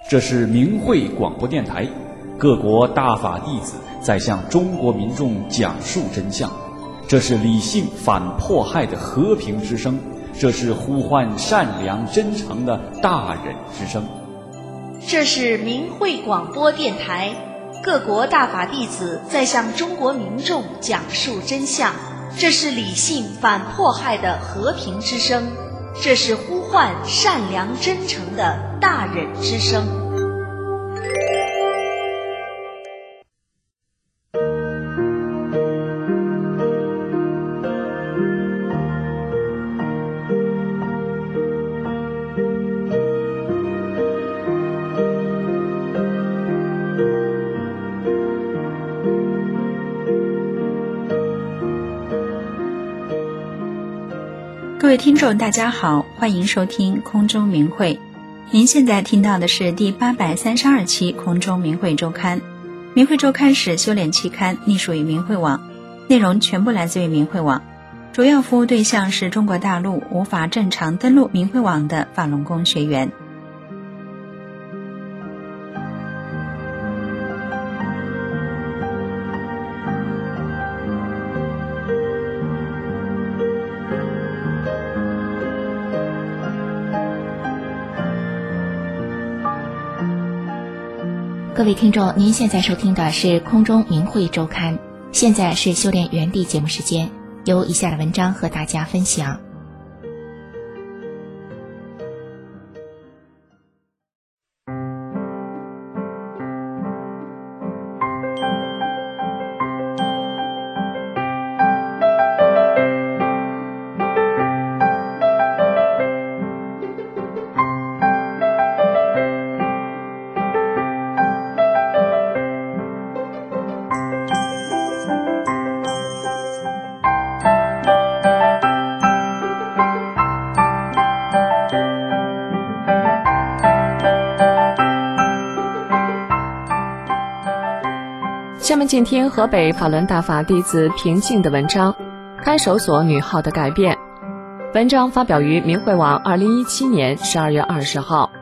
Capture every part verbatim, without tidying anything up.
这是明慧广播电台，各国大法弟子在向中国民众讲述真相。这是理性反迫害的和平之声，这是呼唤善良真诚的大忍之声。 这是明慧广播电台，各国大法弟子在向中国民众讲述真相。这是理性反迫害的和平之声，这是呼唤善良真诚的大忍之声。 各位听众大家好，欢迎收听空中明慧。您现在听到的是第八百三十二期空中明慧周刊。明慧周刊是修炼期刊，隶属于明慧网，内容全部来自于明慧网，主要服务对象是中国大陆无法正常登录明慧网的法轮功学员。 各位听众，您现在收听的是空中明慧周刊，现在是修炼原地节目时间，由以下的文章和大家分享。 下面请听河北法轮大法弟子平静的文章《看守所女号的改变》。文章发表于明慧网二零一七年十二月二十号。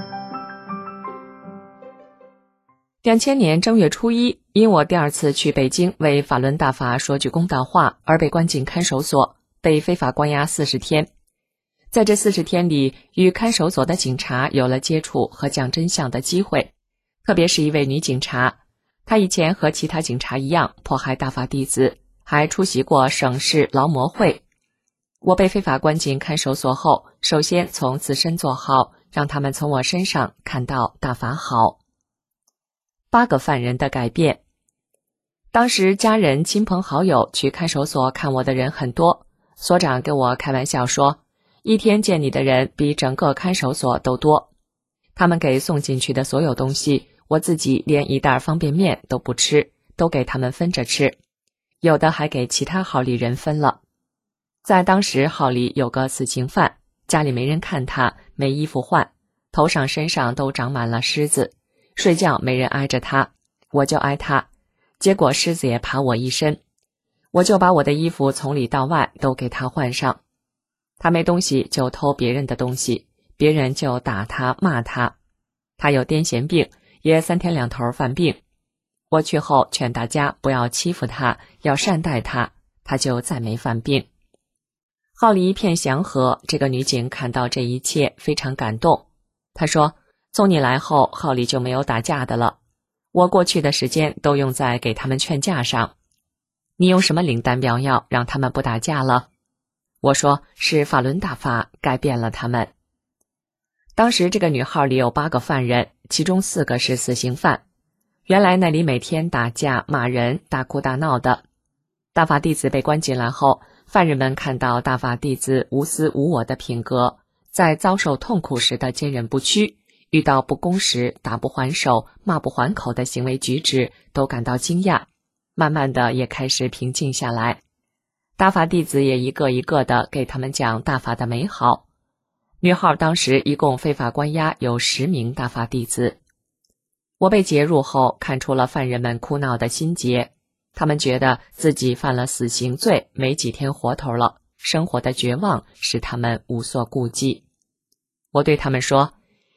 两千年正月初一，因我第二次去北京为法轮大法说句公道话而被关进看守所，被非法关押四十天。在这四十天里，与看守所的警察有了接触和讲真相的机会，特别是一位女警察。他以前和其他警察一样迫害大法弟子，还出席过省市劳模会。我被非法关进看守所后，首先从自身做好，让他们从我身上看到大法好。八个犯人的改变。当时家人、亲朋好友去看守所看我的人很多，所长跟我开玩笑说，一天见你的人比整个看守所都多。他们给送进去的所有东西，我自己连一袋方便面都不吃，都给他们分着吃，有的还给其他号里人分了。在当时号里有个死刑犯，家里没人看他，没衣服换，头上身上都长满了虱子，睡觉没人挨着他，我就挨他，结果虱子也爬我一身，我就把我的衣服从里到外都给他换上。他没东西就偷别人的东西，别人就打他骂他。他有癫痫病，也三天两头犯病。我去后劝大家不要欺负他，要善待他，他就再没犯病。号里一片祥和，这个女警看到这一切非常感动。她说，从你来后，号里就没有打架的了。我过去的时间都用在给他们劝架上。你用什么灵丹妙药让他们不打架了？我说，是法轮大法改变了他们。当时这个女号里有八个犯人，其中四个是死刑犯。原来那里每天打架骂人，大哭大闹的。大法弟子被关进来后，犯人们看到大法弟子无私无我的品格，在遭受痛苦时的坚韧不屈，遇到不公时打不还手骂不还口的行为举止，都感到惊讶，慢慢的也开始平静下来。大法弟子也一个一个的给他们讲大法的美好。女号当时一共非法关押有十名大法弟子。我被劫入后，看出了犯人们哭闹的心结，他们觉得自己犯了死刑罪，没几天活头了，生活的绝望使他们无所顾忌。我对他们说，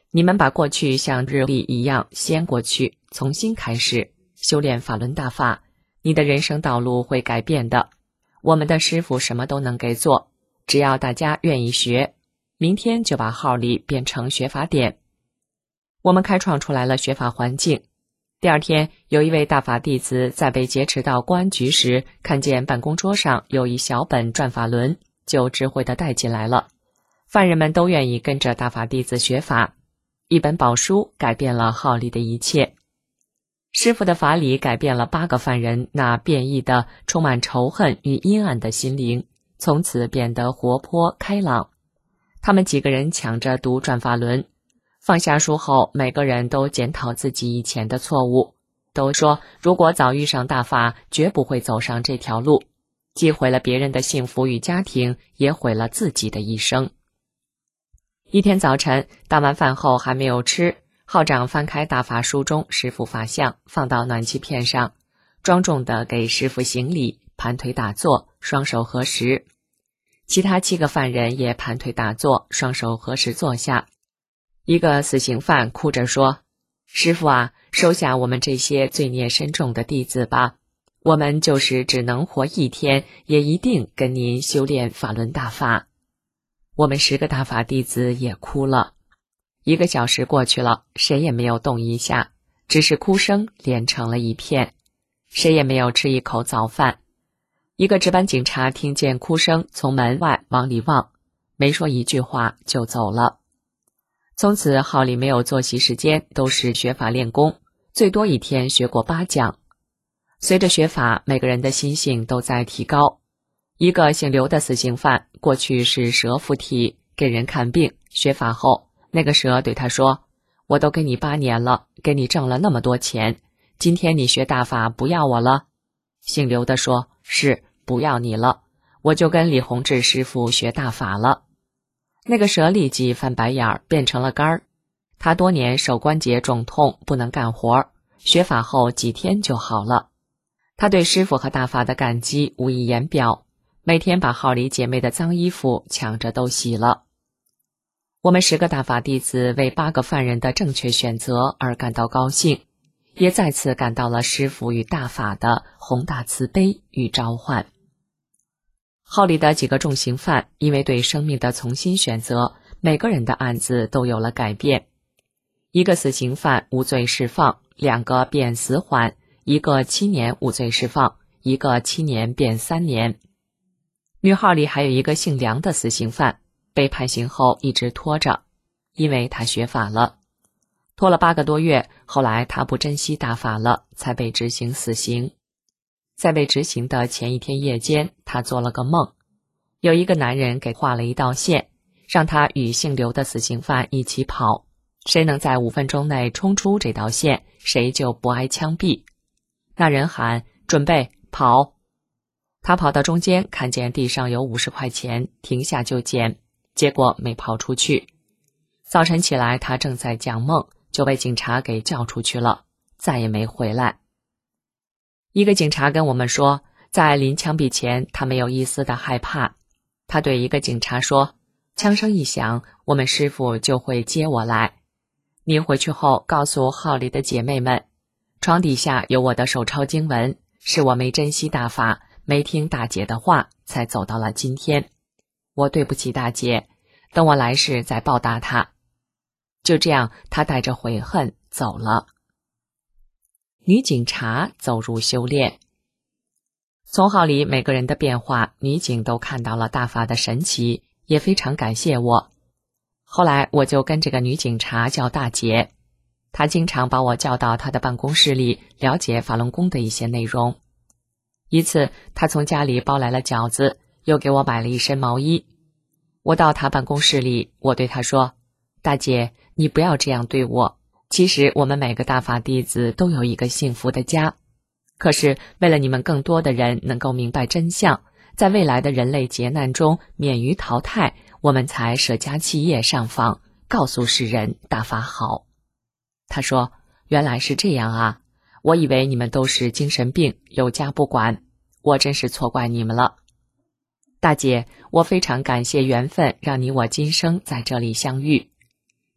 你们把过去像日历一样掀过去，重新开始修炼法轮大法，你的人生道路会改变的。我们的师父什么都能给做，只要大家愿意学，明天就把号里变成学法点。我们开创出来了学法环境。第二天，有一位大法弟子在被劫持到公安局时，看见办公桌上有一小本转法轮，就智慧地带进来了。犯人们都愿意跟着大法弟子学法，一本宝书改变了号里的一切。师父的法理改变了八个犯人那变异的、充满仇恨与阴暗的心灵，从此变得活泼开朗。他们几个人抢着读转法轮，放下书后，每个人都检讨自己以前的错误，都说如果早遇上大法，绝不会走上这条路，既毁了别人的幸福与家庭，也毁了自己的一生。一天早晨，打完饭后还没有吃，号长翻开大法书中师父法像，放到暖气片上，庄重地给师父行礼，盘腿打坐，双手合十。其他七个犯人也盘腿打坐，双手合十坐下。一个死刑犯哭着说：师父啊，收下我们这些罪孽深重的弟子吧，我们就是只能活一天，也一定跟您修炼法轮大法。我们十个大法弟子也哭了。一个小时过去了，谁也没有动一下，只是哭声连成了一片，谁也没有吃一口早饭。一个值班警察听见哭声，从门外往里望，没说一句话就走了。从此号里没有作息时间，都是学法练功，最多一天学过八讲。随着学法，每个人的心性都在提高。一个姓刘的死刑犯，过去是蛇附体，给人看病，学法后，那个蛇对他说：我都给你八年了，给你挣了那么多钱，今天你学大法不要我了？姓刘的说：是，不要你了，我就跟李洪志师傅学大法了。那个蛇立即翻白眼儿，变成了杆儿。他多年手关节肿痛，不能干活，学法后几天就好了。他对师傅和大法的感激无以言表，每天把号里姐妹的脏衣服抢着都洗了。我们十个大法弟子为八个犯人的正确选择而感到高兴，也再次感到了师父与大法的宏大慈悲与召唤。号里的几个重刑犯因为对生命的重新选择，每个人的案子都有了改变。一个死刑犯无罪释放，两个变死缓，一个七年无罪释放，一个七年变三年。女号里还有一个姓梁的死刑犯，被判刑后一直拖着，因为他学法了。拖了八个多月，后来他不珍惜大法了，才被执行死刑。在被执行的前一天夜间，他做了个梦，有一个男人给画了一道线，让他与姓刘的死刑犯一起跑，谁能在五分钟内冲出这道线，谁就不挨枪毙。那人喊：准备，跑！他跑到中间，看见地上有五十块钱，停下就捡，结果没跑出去。早晨起来，他正在讲梦，就被警察给叫出去了，再也没回来。一个警察跟我们说，在临枪毙前，他没有一丝的害怕。他对一个警察说：枪声一响，我们师父就会接我来。你回去后告诉号里的姐妹们，床底下有我的手抄经文，是我没珍惜大法，没听大姐的话，才走到了今天。我对不起大姐，等我来世再报答她。就这样，他带着悔恨走了。女警察走入修炼。从号里每个人的变化，女警都看到了大法的神奇，也非常感谢我。后来我就跟这个女警察叫大姐，她经常把我叫到她的办公室里，了解法轮功的一些内容。一次，她从家里包来了饺子，又给我买了一身毛衣。我到她办公室里，我对她说：大姐，你不要这样对我，其实我们每个大法弟子都有一个幸福的家，可是为了你们更多的人能够明白真相，在未来的人类劫难中免于淘汰，我们才舍家弃业上访，告诉世人大法好。他说：原来是这样啊，我以为你们都是精神病，有家不管，我真是错怪你们了。大姐，我非常感谢缘分，让你我今生在这里相遇。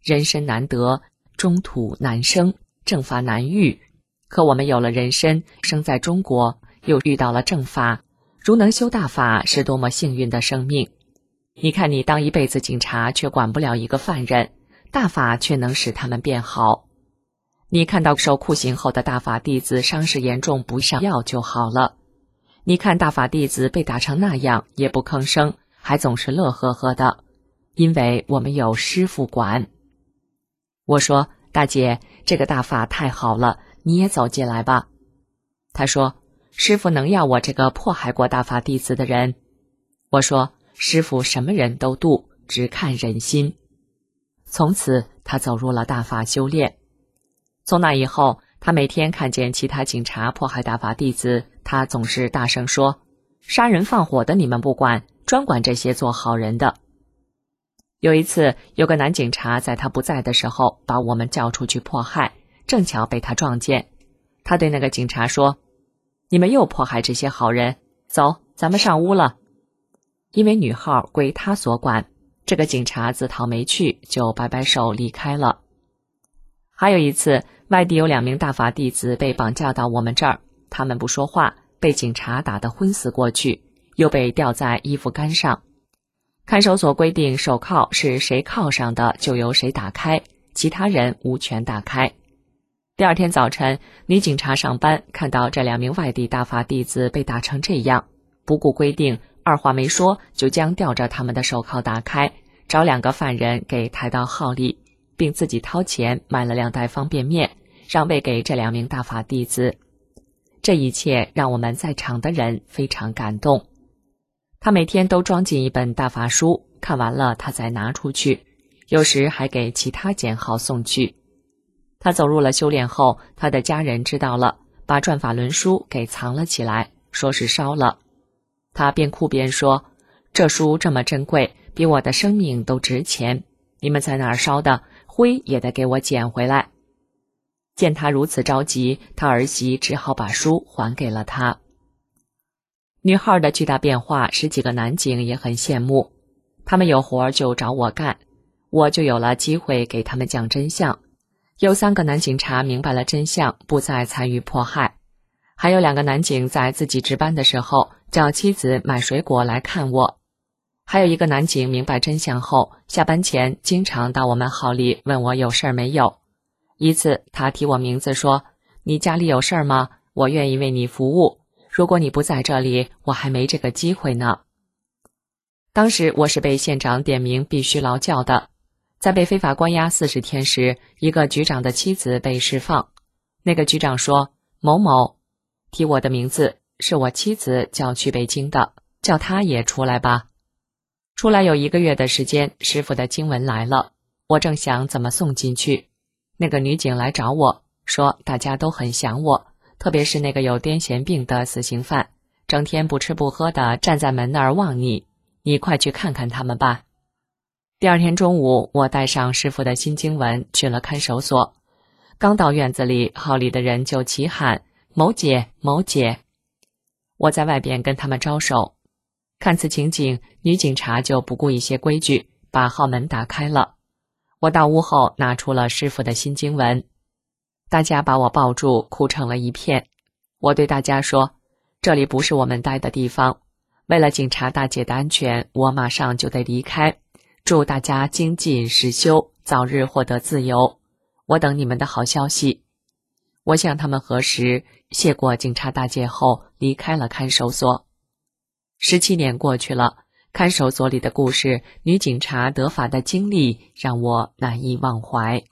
人身难得，中土难生，正法难遇。可我们有了人身，生在中国，又遇到了正法，如能修大法，是多么幸运的生命。你看你当一辈子警察，却管不了一个犯人，大法却能使他们变好。你看到受酷刑后的大法弟子伤势严重，不上药就好了。你看大法弟子被打成那样，也不吭声，还总是乐呵呵的，因为我们有师父管。我说，大姐，这个大法太好了，你也走进来吧。她说，师父能要我这个迫害过大法弟子的人？我说，师父什么人都度，只看人心。从此他走入了大法修炼。从那以后，他每天看见其他警察迫害大法弟子，他总是大声说，杀人放火的你们不管，专管这些做好人的。有一次，有个男警察在他不在的时候把我们叫出去迫害，正巧被他撞见。他对那个警察说，你们又迫害这些好人，走，咱们上屋了。因为女号归他所管，这个警察自讨没趣，就摆摆手离开了。还有一次，外地有两名大法弟子被绑架到我们这儿，他们不说话，被警察打得昏死过去，又被吊在衣服杆上。看守所规定，手铐是谁铐上的就由谁打开，其他人无权打开。第二天早晨，女警察上班，看到这两名外地大法弟子被打成这样，不顾规定，二话没说，就将吊着他们的手铐打开，找两个犯人给抬到号里，并自己掏钱买了两袋方便面，让喂给这两名大法弟子。这一切让我们在场的人非常感动。他每天都装进一本大法书，看完了他再拿出去，有时还给其他监号送去。他走入了修炼后，他的家人知道了，把转法轮书给藏了起来，说是烧了。他边哭边说，这书这么珍贵，比我的生命都值钱，你们在哪儿烧的，灰也得给我捡回来。见他如此着急，他儿媳只好把书还给了他。女号的巨大变化使几个男警也很羡慕，他们有活就找我干，我就有了机会给他们讲真相。有三个男警察明白了真相，不再参与迫害。还有两个男警在自己值班的时候叫妻子买水果来看我。还有一个男警明白真相后，下班前经常到我们号里问我有事儿没有。一次他提我名字说，你家里有事儿吗？我愿意为你服务，如果你不在这里，我还没这个机会呢。当时我是被县长点名必须劳教的，在被非法关押四十天时，一个局长的妻子被释放。那个局长说，某某，提我的名字，是我妻子叫去北京的，叫她也出来吧。出来有一个月的时间，师父的经文来了，我正想怎么送进去，那个女警来找我，说大家都很想我，特别是那个有癫痫病的死刑犯，整天不吃不喝的站在门那儿望你，你快去看看他们吧。第二天中午，我带上师父的新经文去了看守所，刚到院子里，号里的人就齐喊，某姐某姐。我在外边跟他们招手，看此情景，女警察就不顾一些规矩，把号门打开了。我到屋后拿出了师父的新经文，大家把我抱住，哭成了一片。我对大家说，这里不是我们待的地方，为了警察大姐的安全，我马上就得离开，祝大家精进实修，早日获得自由，我等你们的好消息。我向他们核实，谢过警察大姐后，离开了看守所。十七年过去了，看守所里的故事，女警察得法的经历，让我难以忘怀。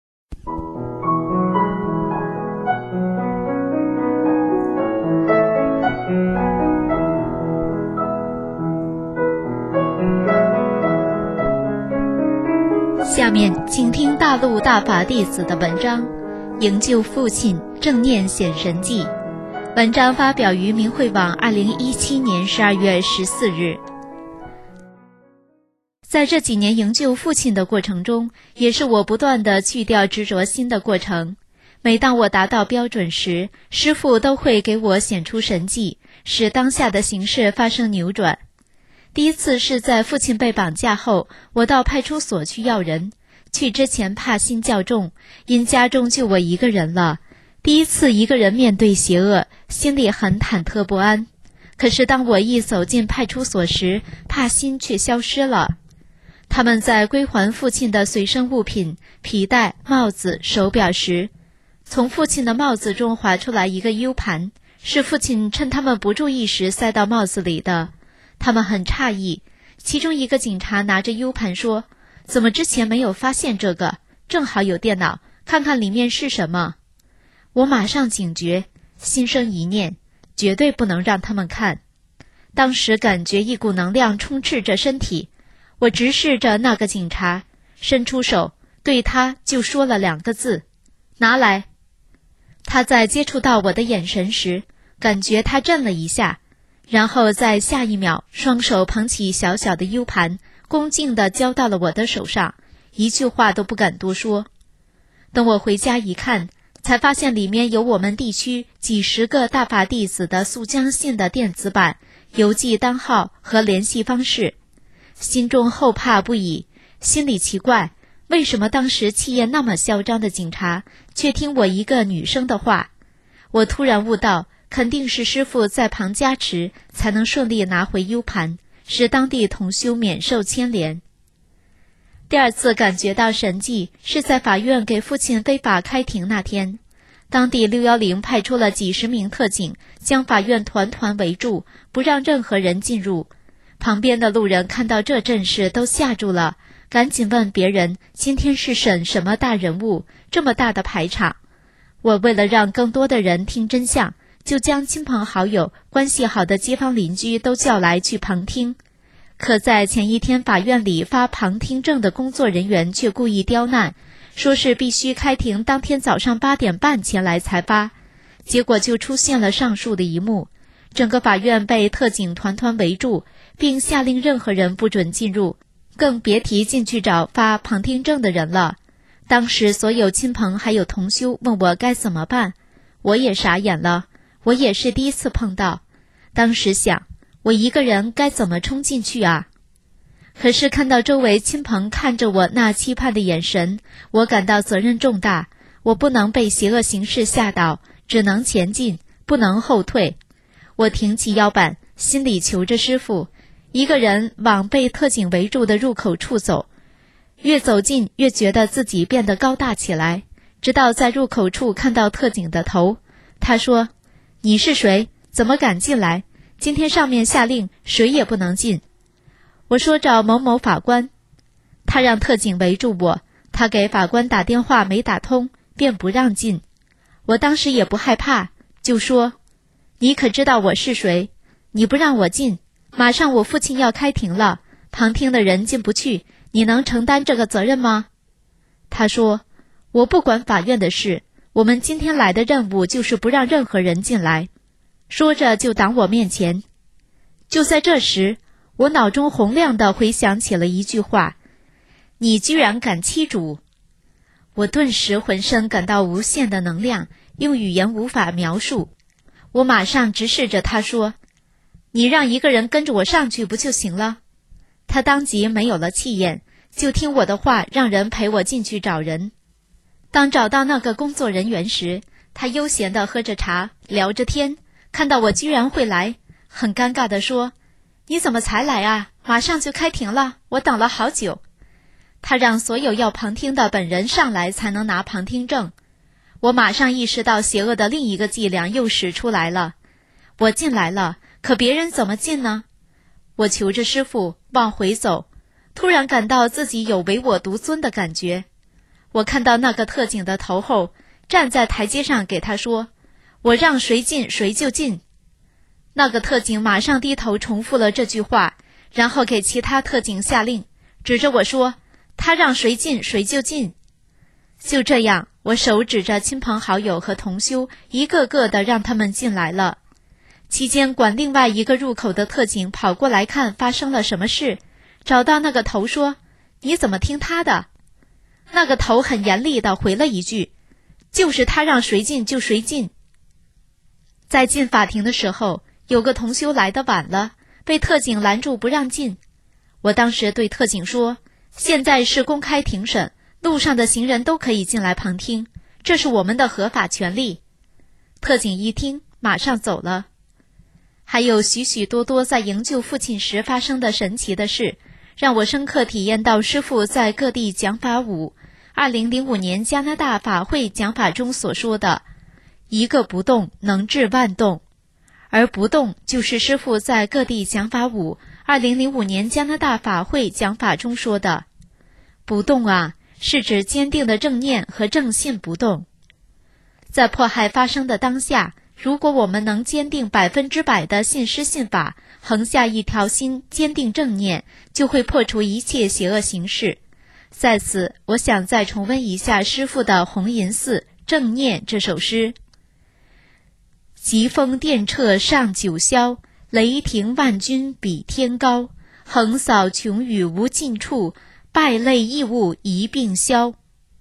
下面请听大陆大法弟子的文章《营救父亲，正念显神迹》。文章发表于明慧网二零一七年十二月十四日。在这几年营救父亲的过程中，也是我不断地去掉执着心的过程。每当我达到标准时，师父都会给我显出神迹，使当下的形势发生扭转。第一次是在父亲被绑架后，我到派出所去要人， 去之前怕心较重，因家中就我一个人了，第一次一个人面对邪恶，心里很忐忑不安。可是当我一走进派出所时，怕心却消失了。他们在归还父亲的随身物品，皮带、帽子、手表时，从父亲的帽子中滑出来一个 U 盘，是父亲趁他们不注意时塞到帽子里的。他们很诧异，其中一个警察拿着 U 盘说，怎么之前没有发现这个？正好有电脑，看看里面是什么。我马上警觉，心生一念，绝对不能让他们看。当时感觉一股能量充斥着身体，我直视着那个警察，伸出手，对他就说了两个字，拿来。他在接触到我的眼神时，感觉他震了一下，然后在下一秒，双手捧起小小的 U 盘，恭敬地交到了我的手上，一句话都不敢多说。等我回家一看，才发现里面有我们地区几十个大法弟子的速江信的电子版、邮寄单号和联系方式，心中后怕不已，心里奇怪，为什么当时气焰那么嚣张的警察，却听我一个女生的话？我突然悟到，肯定是师父在旁加持，才能顺利拿回 U 盘，使当地同修免受牵连。第二次感觉到神迹，是在法院给父亲非法开庭那天。当地六一零派出了几十名特警，将法院团团围住，不让任何人进入。旁边的路人看到这阵势都吓住了，赶紧问别人，今天是审什么大人物，这么大的排场。我为了让更多的人听真相，就将亲朋好友、关系好的街坊邻居都叫来去旁听。可在前一天法院里发旁听证的工作人员却故意刁难，说是必须开庭当天早上八点半前来才发，结果就出现了上述的一幕。整个法院被特警团团围住，并下令任何人不准进入，更别提进去找发旁听证的人了。当时所有亲朋还有同修问我该怎么办，我也傻眼了，我也是第一次碰到。当时想，我一个人该怎么冲进去啊？可是看到周围亲朋看着我那期盼的眼神，我感到责任重大，我不能被邪恶形势吓倒，只能前进，不能后退。我挺起腰板，心里求着师父，一个人往被特警围住的入口处走。越走近越觉得自己变得高大起来，直到在入口处看到特警的头。他说，你是谁？怎么敢进来？今天上面下令，谁也不能进。我说找某某法官。他让特警围住我，他给法官打电话没打通，便不让进。我当时也不害怕，就说，你可知道我是谁？你不让我进，马上我父亲要开庭了，旁听的人进不去，你能承担这个责任吗？他说，我不管法院的事，我们今天来的任务就是不让任何人进来。说着就挡我面前。就在这时，我脑中洪亮地回想起了一句话，你居然敢欺主。我顿时浑身感到无限的能量，用语言无法描述。我马上直视着他说，你让一个人跟着我上去不就行了？他当即没有了气焰，就听我的话，让人陪我进去找人。当找到那个工作人员时，他悠闲地喝着茶，聊着天，看到我居然会来，很尴尬地说，你怎么才来啊？马上就开庭了，我等了好久。他让所有要旁听的本人上来才能拿旁听证。我马上意识到邪恶的另一个伎俩又使出来了。我进来了，可别人怎么进呢？我求着师父往回走，突然感到自己有唯我独尊的感觉。我看到那个特警的头后，站在台阶上给他说，我让谁进谁就进。那个特警马上低头重复了这句话，然后给其他特警下令，指着我说，他让谁进谁就进。就这样，我手指着亲朋好友和同修，一个个的让他们进来了。期间管另外一个入口的特警跑过来看发生了什么事，找到那个头说，你怎么听他的？那个头很严厉地回了一句，就是他让谁进就谁进。在进法庭的时候，有个同修来得晚了，被特警拦住不让进。我当时对特警说，现在是公开庭审， 路上的行人都可以进来旁听，这是我们的合法权利。特警一听，马上走了。还有许许多多在营救父亲时发生的神奇的事，让我深刻体验到师父在各地讲法五二零零五年加拿大法会讲法中所说的一个不动能治万动，而不动就是师父在各地讲法五二零零五年加拿大法会讲法中说的不动啊，是指坚定的正念和正信不动。在迫害发生的当下，如果我们能坚定百分之百的信师信法，横下一条心，坚定正念，就会破除一切邪恶形式。在此，我想再重温一下师父的《红银寺·正念》这首诗：疾风电掣上九霄，雷霆万钧比天高，横扫穷宇无尽处，败类异物一并消。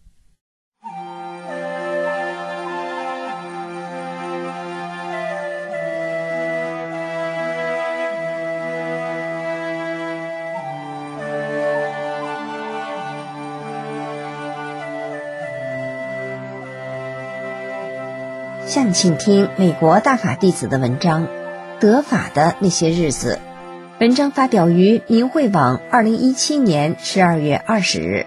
下面请听美国大法弟子的文章《得法的那些日子》。文章发表于明慧网二零一七年十二月二十日。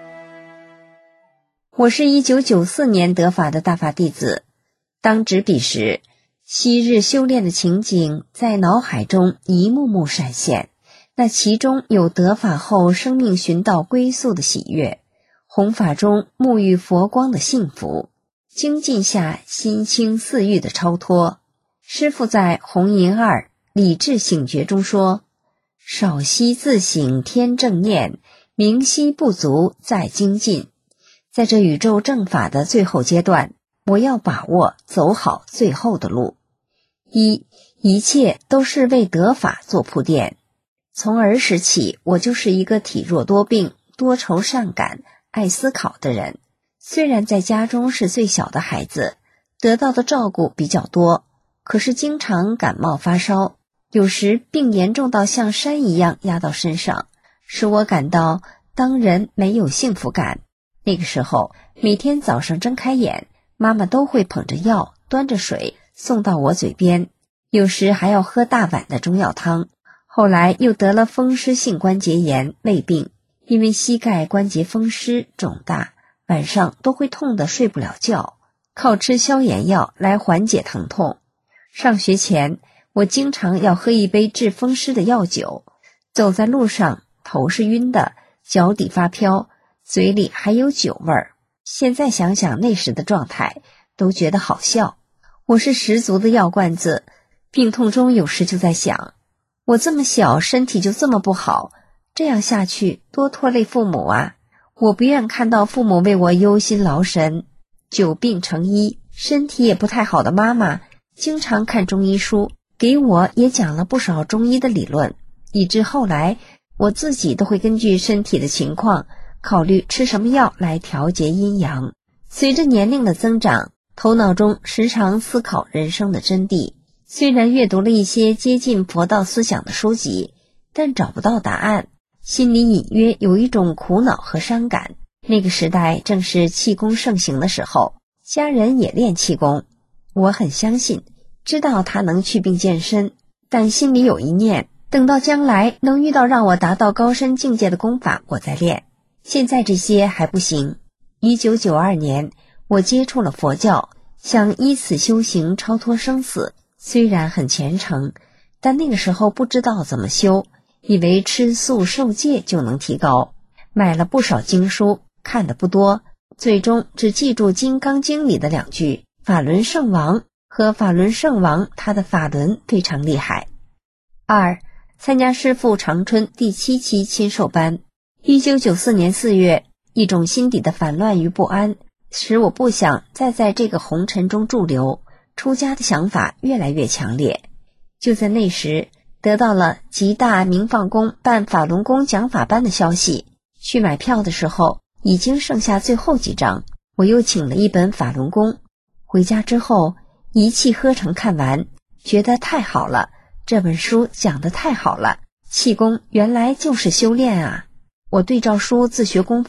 我是一九九四年得法的大法弟子，当执笔时，昔日修炼的情景在脑海中一幕幕闪现，那其中有得法后生命寻到归宿的喜悦，弘法中沐浴佛光的幸福，精进下心清似玉的超脱。师父在《红银二理智醒觉》中说，少息自省天正念，明晰不足再精进。在这宇宙正法的最后阶段，我要把握走好最后的路。一，一切都是为得法做铺垫。从儿时起，我就是一个体弱多病、多愁善感、爱思考的人。虽然在家中是最小的孩子，得到的照顾比较多，可是经常感冒发烧，有时病严重到像山一样压到身上，使我感到当人没有幸福感。那个时候，每天早上睁开眼，妈妈都会捧着药，端着水送到我嘴边，有时还要喝大碗的中药汤。后来又得了风湿性关节炎胃病，因为膝盖关节风湿肿大，晚上都会痛得睡不了觉，靠吃消炎药来缓解疼痛。上学前，我经常要喝一杯治风湿的药酒，走在路上头是晕的，脚底发飘，嘴里还有酒味儿。现在想想那时的状态，都觉得好笑。我是十足的药罐子，病痛中有时就在想，我这么小，身体就这么不好，这样下去多拖累父母啊！我不愿看到父母为我忧心劳神。久病成医，身体也不太好的妈妈，经常看中医书，给我也讲了不少中医的理论，以致后来我自己都会根据身体的情况，考虑吃什么药来调节阴阳。随着年龄的增长，头脑中时常思考人生的真谛。虽然阅读了一些接近佛道思想的书籍，但找不到答案，心里隐约有一种苦恼和伤感。那个时代正是气功盛行的时候，家人也练气功，我很相信，知道它能祛病健身，但心里有一念，等到将来能遇到让我达到高深境界的功法，我再练。现在这些还不行。一九九二年，我接触了佛教，想依此修行超脱生死。虽然很虔诚，但那个时候不知道怎么修，以为吃素受戒就能提高，买了不少经书，看得不多，最终只记住《金刚经》里的两句法轮圣王和法轮圣王，他的法轮非常厉害。二，参加师父长春第七期亲授班。一九九四年四月，一种心底的烦乱与不安，使我不想再在这个红尘中驻留，出家的想法越来越强烈。就在那时，得到了吉大明放宫办法轮功讲法班的消息，去买票的时候已经剩下最后几张，我又请了一本法轮功，回家之后一气呵成看完，觉得太好了，这本书讲得太好了，气功原来就是修炼啊！我对照书自学功法，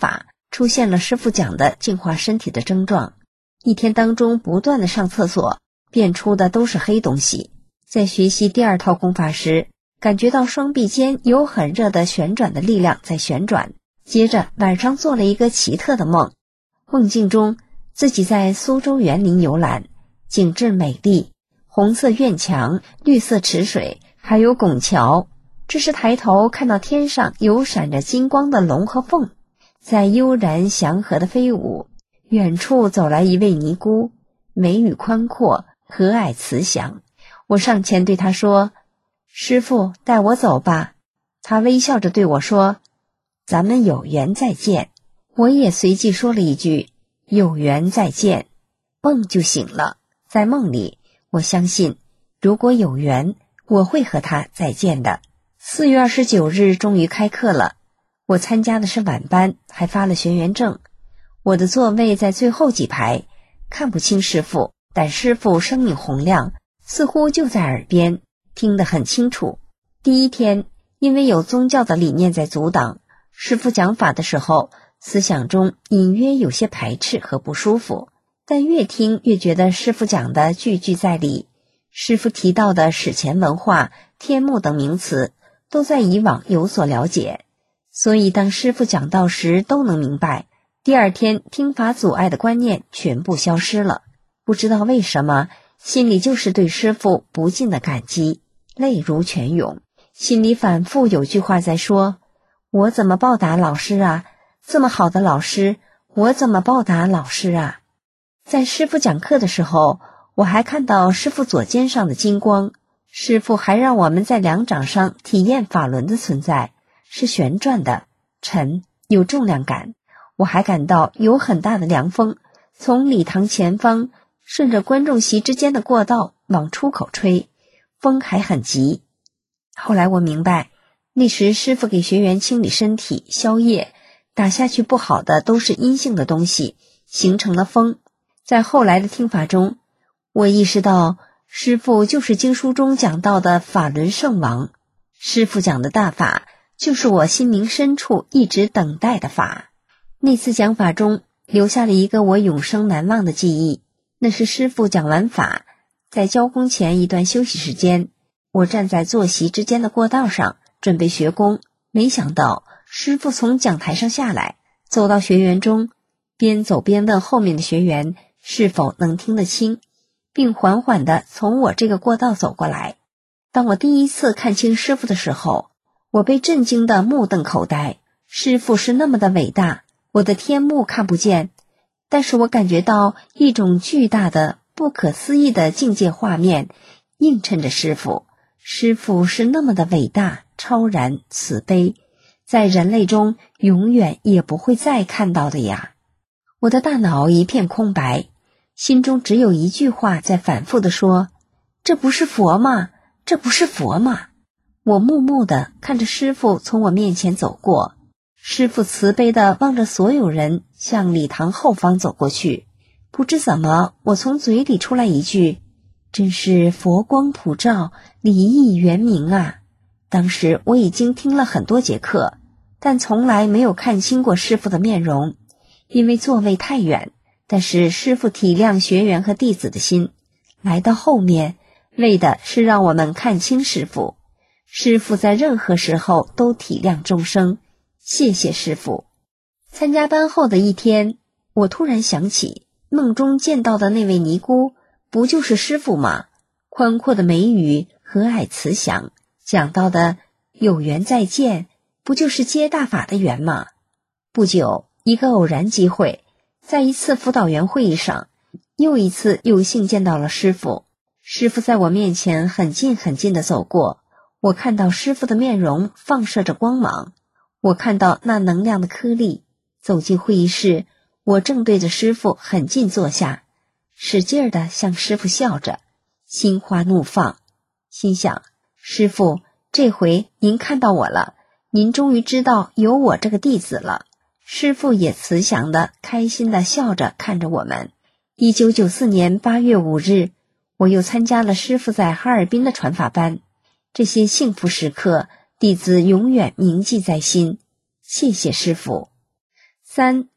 出现了师父讲的净化身体的症状。一天当中不断的上厕所，便出的都是黑东西。在学习第二套功法时，感觉到双臂间有很热的旋转的力量在旋转。接着晚上做了一个奇特的梦，梦境中自己在苏州园林游览，景致美丽，红色院墙，绿色池水，还有拱桥。这时抬头看到天上有闪着金光的龙和凤，在悠然祥和的飞舞。远处走来一位尼姑，眉宇宽阔，和蔼慈祥。我上前对她说：师父，带我走吧。她微笑着对我说：咱们有缘再见。我也随即说了一句：有缘再见。梦就醒了。在梦里，我相信如果有缘，我会和他再见的。四月二十九日终于开课了，我参加的是晚班，还发了学员证。我的座位在最后几排，看不清师父，但师父声音洪亮，似乎就在耳边，听得很清楚。第一天，因为有宗教的理念在阻挡，师父讲法的时候，思想中隐约有些排斥和不舒服，但越听越觉得师父讲的句句在理。师父提到的史前文化、天目等名词，都在以往有所了解，所以当师父讲道时都能明白。第二天听法阻碍的观念全部消失了，不知道为什么，心里就是对师父不尽的感激，泪如泉涌。心里反复有句话在说：我怎么报答老师啊？这么好的老师，我怎么报答老师啊？在师父讲课的时候，我还看到师父左肩上的金光，师父还让我们在两掌上体验法轮的存在，是旋转的，沉，有重量感。我还感到有很大的凉风从礼堂前方顺着观众席之间的过道往出口吹，风还很急。后来我明白，那时师父给学员清理身体、消业，打下去不好的都是阴性的东西，形成了风。在后来的听法中，我意识到师父就是经书中讲到的法轮圣王，师父讲的大法就是我心灵深处一直等待的法。那次讲法中留下了一个我永生难忘的记忆，那是师父讲完法，在交功前一段休息时间，我站在坐席之间的过道上准备学功，没想到师父从讲台上下来，走到学员中，边走边问后面的学员是否能听得清，并缓缓地从我这个过道走过来。当我第一次看清师父的时候，我被震惊得目瞪口呆。师父是那么的伟大，我的天目看不见，但是我感觉到一种巨大的不可思议的境界画面映衬着师父。师父是那么的伟大、超然、慈悲，在人类中永远也不会再看到的呀。我的大脑一片空白，心中只有一句话在反复地说：这不是佛吗？这不是佛吗？我木木地看着师父从我面前走过，师父慈悲地望着所有人向礼堂后方走过去。不知怎么，我从嘴里出来一句：真是佛光普照，礼义圆明啊。当时我已经听了很多节课，但从来没有看清过师父的面容，因为座位太远，但是师父体谅学员和弟子的心，来到后面为的是让我们看清师父。师父在任何时候都体谅众生，谢谢师父。参加班后的一天，我突然想起梦中见到的那位尼姑不就是师父吗？宽阔的眉宇，和蔼慈祥，讲到的有缘再见，不就是接大法的缘吗？不久，一个偶然机会，在一次辅导员会议上，又一次有幸见到了师父。师父在我面前很近很近地走过，我看到师父的面容放射着光芒，我看到那能量的颗粒。走进会议室，我正对着师父很近坐下，使劲儿地向师父笑着，心花怒放，心想：师父，这回您看到我了，您终于知道有我这个弟子了。师父也慈祥地、开心地笑着看着我们。一九九四年八月五日，我又参加了师父在哈尔滨的传法班。这些幸福时刻，弟子永远铭记在心。谢谢师父。三，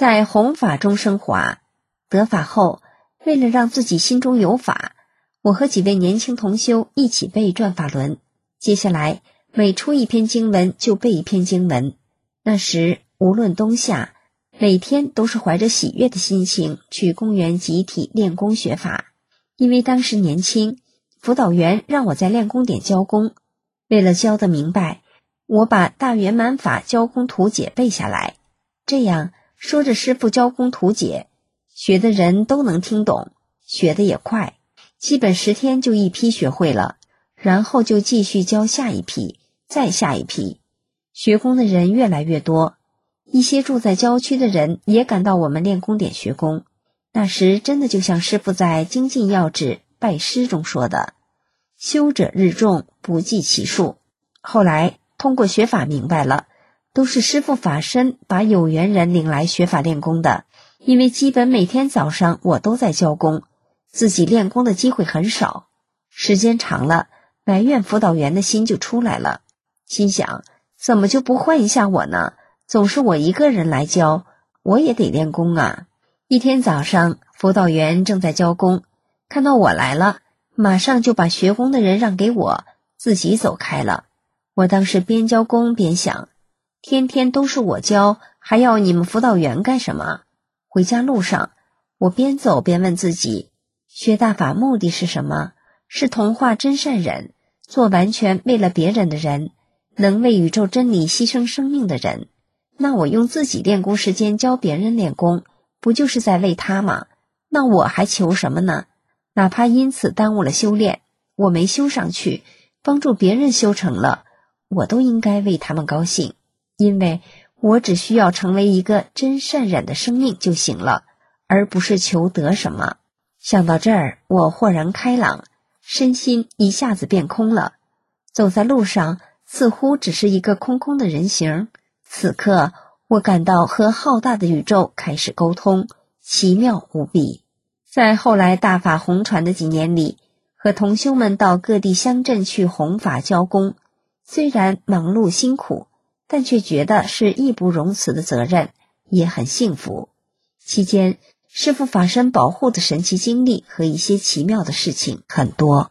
在弘法中升华。得法后，为了让自己心中有法，我和几位年轻同修一起背转法轮。接下来每出一篇经文就背一篇经文。那时无论冬夏，每天都是怀着喜悦的心情去公园集体练功学法。因为当时年轻，辅导员让我在练功点教功。为了教得明白，我把大圆满法教功图解背下来，这样说着师父教功图解，学的人都能听懂，学得也快，基本十天就一批学会了，然后就继续教下一批，再下一批。学功的人越来越多，一些住在郊区的人也赶到我们练功点学功。那时真的就像师父在《精进要旨拜师》中说的，修者日众，不计其数。后来通过学法明白了，都是师父法身把有缘人领来学法练功的。因为基本每天早上我都在教功，自己练功的机会很少，时间长了，埋怨辅导员的心就出来了。心想，怎么就不换一下我呢？总是我一个人来教，我也得练功啊。一天早上，辅导员正在教功，看到我来了，马上就把学功的人让给我，自己走开了。我当时边教功边想，天天都是我教，还要你们辅导员干什么？回家路上，我边走边问自己，学大法目的是什么？是同化真善忍，做完全为了别人的人，能为宇宙真理牺牲生命的人。那我用自己练功时间教别人练功，不就是在为他吗？那我还求什么呢？哪怕因此耽误了修炼，我没修上去，帮助别人修成了，我都应该为他们高兴，因为我只需要成为一个真善忍的生命就行了，而不是求得什么。想到这儿，我豁然开朗，身心一下子变空了。走在路上，似乎只是一个空空的人形。此刻，我感到和浩大的宇宙开始沟通，奇妙无比。在后来大法弘传的几年里，和同修们到各地乡镇去弘法教功，虽然忙碌辛苦，但却觉得是义不容辞的责任，也很幸福。期间，师父法身保护的神奇经历和一些奇妙的事情很多。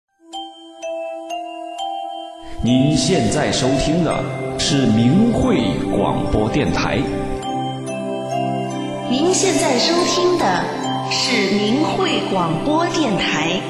您现在收听的是明慧广播电台。 您现在收听的是明慧广播电台。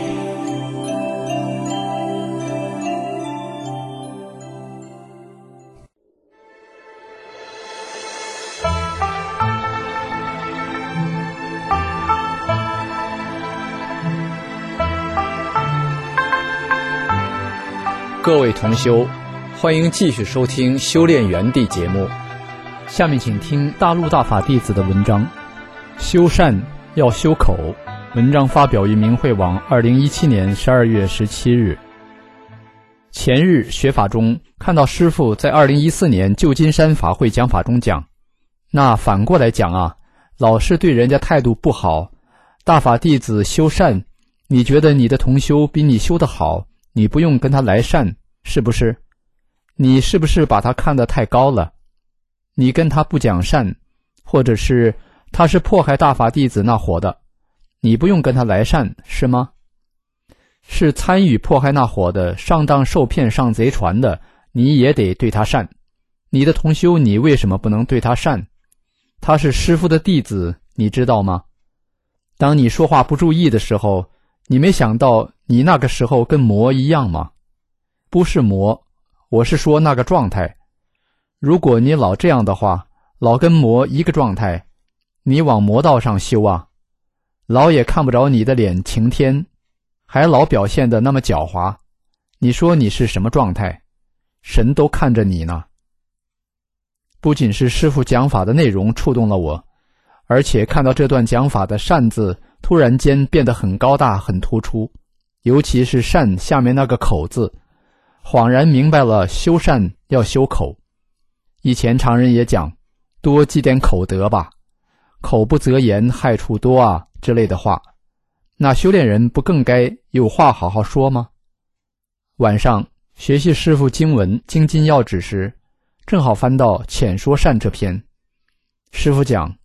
各位同修，欢迎继续收听修炼园地节目。下面请听大陆大法弟子的文章，修善要修口。文章发表于明慧网二零一七年十二月十七日。前日学法中看到师父在二零一四年旧金山法会讲法中讲，那反过来讲啊，老是对人家态度不好，大法弟子修善，你觉得你的同修比你修得好，你不用跟他来善，是不是？你是不是把他看得太高了？你跟他不讲善，或者是他是迫害大法弟子那伙的，你不用跟他来善，是吗？是参与迫害那伙的，上当受骗上贼船的，你也得对他善。你的同修，你为什么不能对他善？他是师父的弟子，你知道吗？当你说话不注意的时候，你没想到你那个时候跟魔一样吗？不是魔，我是说那个状态。如果你老这样的话，老跟魔一个状态，你往魔道上修啊，老也看不着你的脸晴天，还老表现得那么狡猾，你说你是什么状态？神都看着你呢。不仅是师父讲法的内容触动了我，而且看到这段讲法的善字突然间变得很高大很突出，尤其是善下面那个口字，恍然明白了修善要修口。以前常人也讲，多积点口德吧，口不择言害处多啊之类的话，那修炼人不更该有话好好说吗？晚上学习师父经文精进要旨时，正好翻到浅说善这篇。师父讲，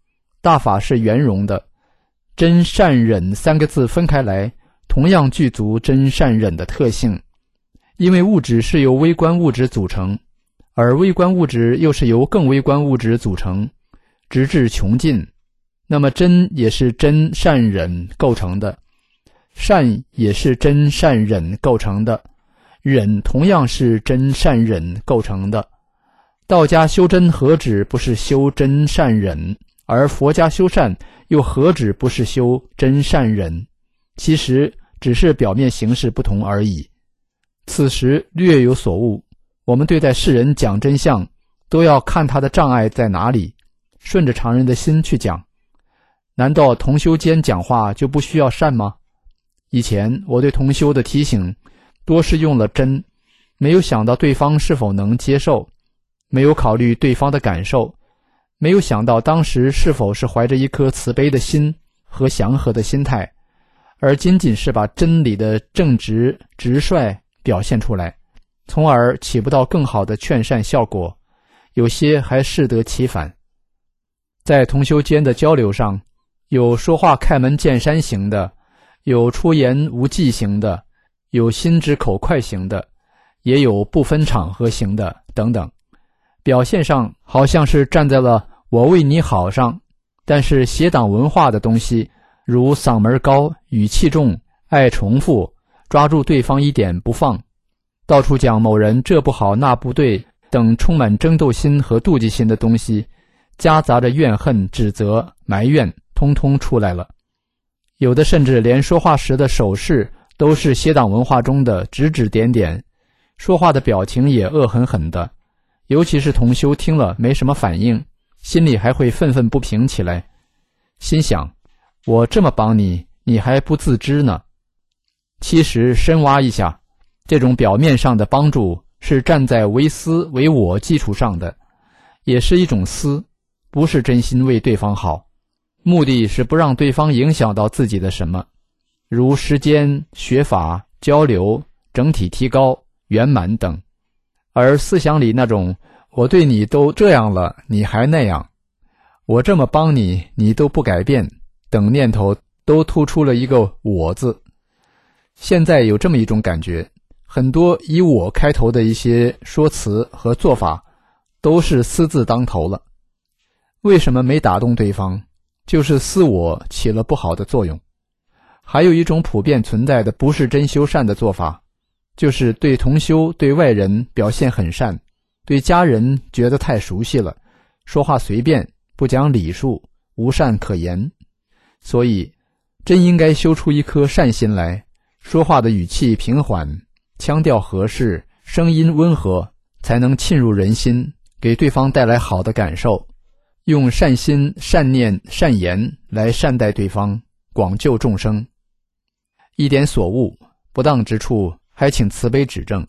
大法是圆融的，真善忍三个字分开来，同样具足真善忍的特性。因为物质是由微观物质组成，而微观物质又是由更微观物质组成，直至穷尽，那么真也是真善忍构成的，善也是真善忍构成的，忍同样是真善忍构成的。道家修真何止不是修真善忍，而佛家修善又何止不是修真善忍？其实只是表面形式不同而已。此时略有所悟，我们对待世人讲真相，都要看他的障碍在哪里，顺着常人的心去讲。难道同修间讲话就不需要善吗？以前我对同修的提醒多是用了真，没有想到对方是否能接受，没有考虑对方的感受，没有想到当时是否是怀着一颗慈悲的心和祥和的心态，而仅仅是把真理的正直直率表现出来，从而起不到更好的劝善效果，有些还适得其反。在同修间的交流上，有说话开门见山型的，有出言无忌型的，有心直口快型的，也有不分场合型的等等。表现上好像是站在了我为你好上，但是邪党文化的东西，如嗓门高、语气重、爱重复、抓住对方一点不放，到处讲某人这不好那不对等充满争斗心和妒忌心的东西，夹杂着怨恨、指责、埋怨，通通出来了。有的甚至连说话时的手势都是邪党文化中的指指点点，说话的表情也恶狠狠的，尤其是同修听了没什么反应，心里还会愤愤不平起来，心想我这么帮你，你还不自知呢。其实深挖一下，这种表面上的帮助是站在为私为我基础上的，也是一种私，不是真心为对方好，目的是不让对方影响到自己的什么，如时间、学法、交流、整体提高、圆满等。而思想里那种我对你都这样了，你还那样，我这么帮你，你都不改变等念头，都突出了一个我字。现在有这么一种感觉，很多以我开头的一些说辞和做法都是私字当头了。为什么没打动对方？就是私我起了不好的作用。还有一种普遍存在的不是真修善的做法，就是对同修对外人表现很善，对家人觉得太熟悉了，说话随便，不讲礼数，无善可言。所以真应该修出一颗善心来，说话的语气平缓，腔调合适，声音温和，才能沁入人心，给对方带来好的感受。用善心、善念、善言来善待对方，广救众生。一点所悟，不当之处，还请慈悲指正。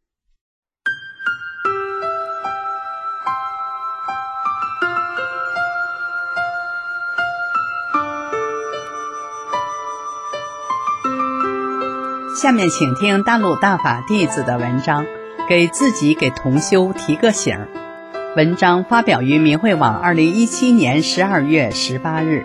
下面请听大陆大法弟子的文章，给自己给同修提个醒。文章发表于明慧网二零一七年十二月十八日。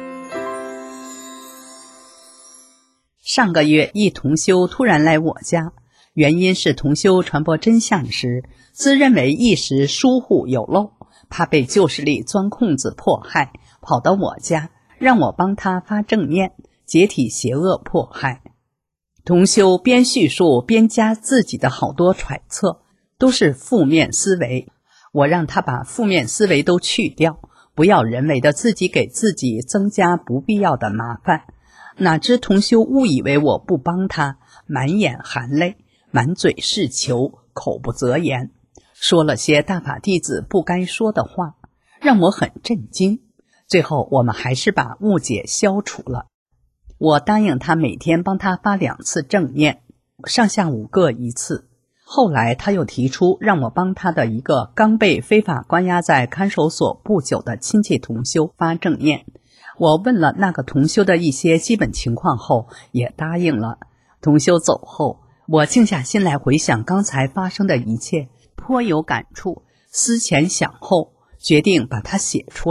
上个月一同修突然来我家，原因是同修传播真相时，自认为一时疏忽有漏，怕被旧势力钻空子迫害，跑到我家让我帮他发正念，解体邪恶迫害。同修边叙述边加自己的好多揣测，都是负面思维。我让他把负面思维都去掉，不要人为的自己给自己增加不必要的麻烦。哪知同修误以为我不帮他，满眼含泪，满嘴是求，口不择言，说了些大法弟子不该说的话，让我很震惊。最后我们还是把误解消除了。我答应他每天帮他发两次正念，上下五个一次。后来他又提出让我帮他的一个刚被非法关押在看守所不久的亲戚同修发正念。我问了那个同修的一些基本情况后，也答应了。同修走后，我静下心来回想刚才发生的一切，颇有感触，思前想后，决定把它写出来，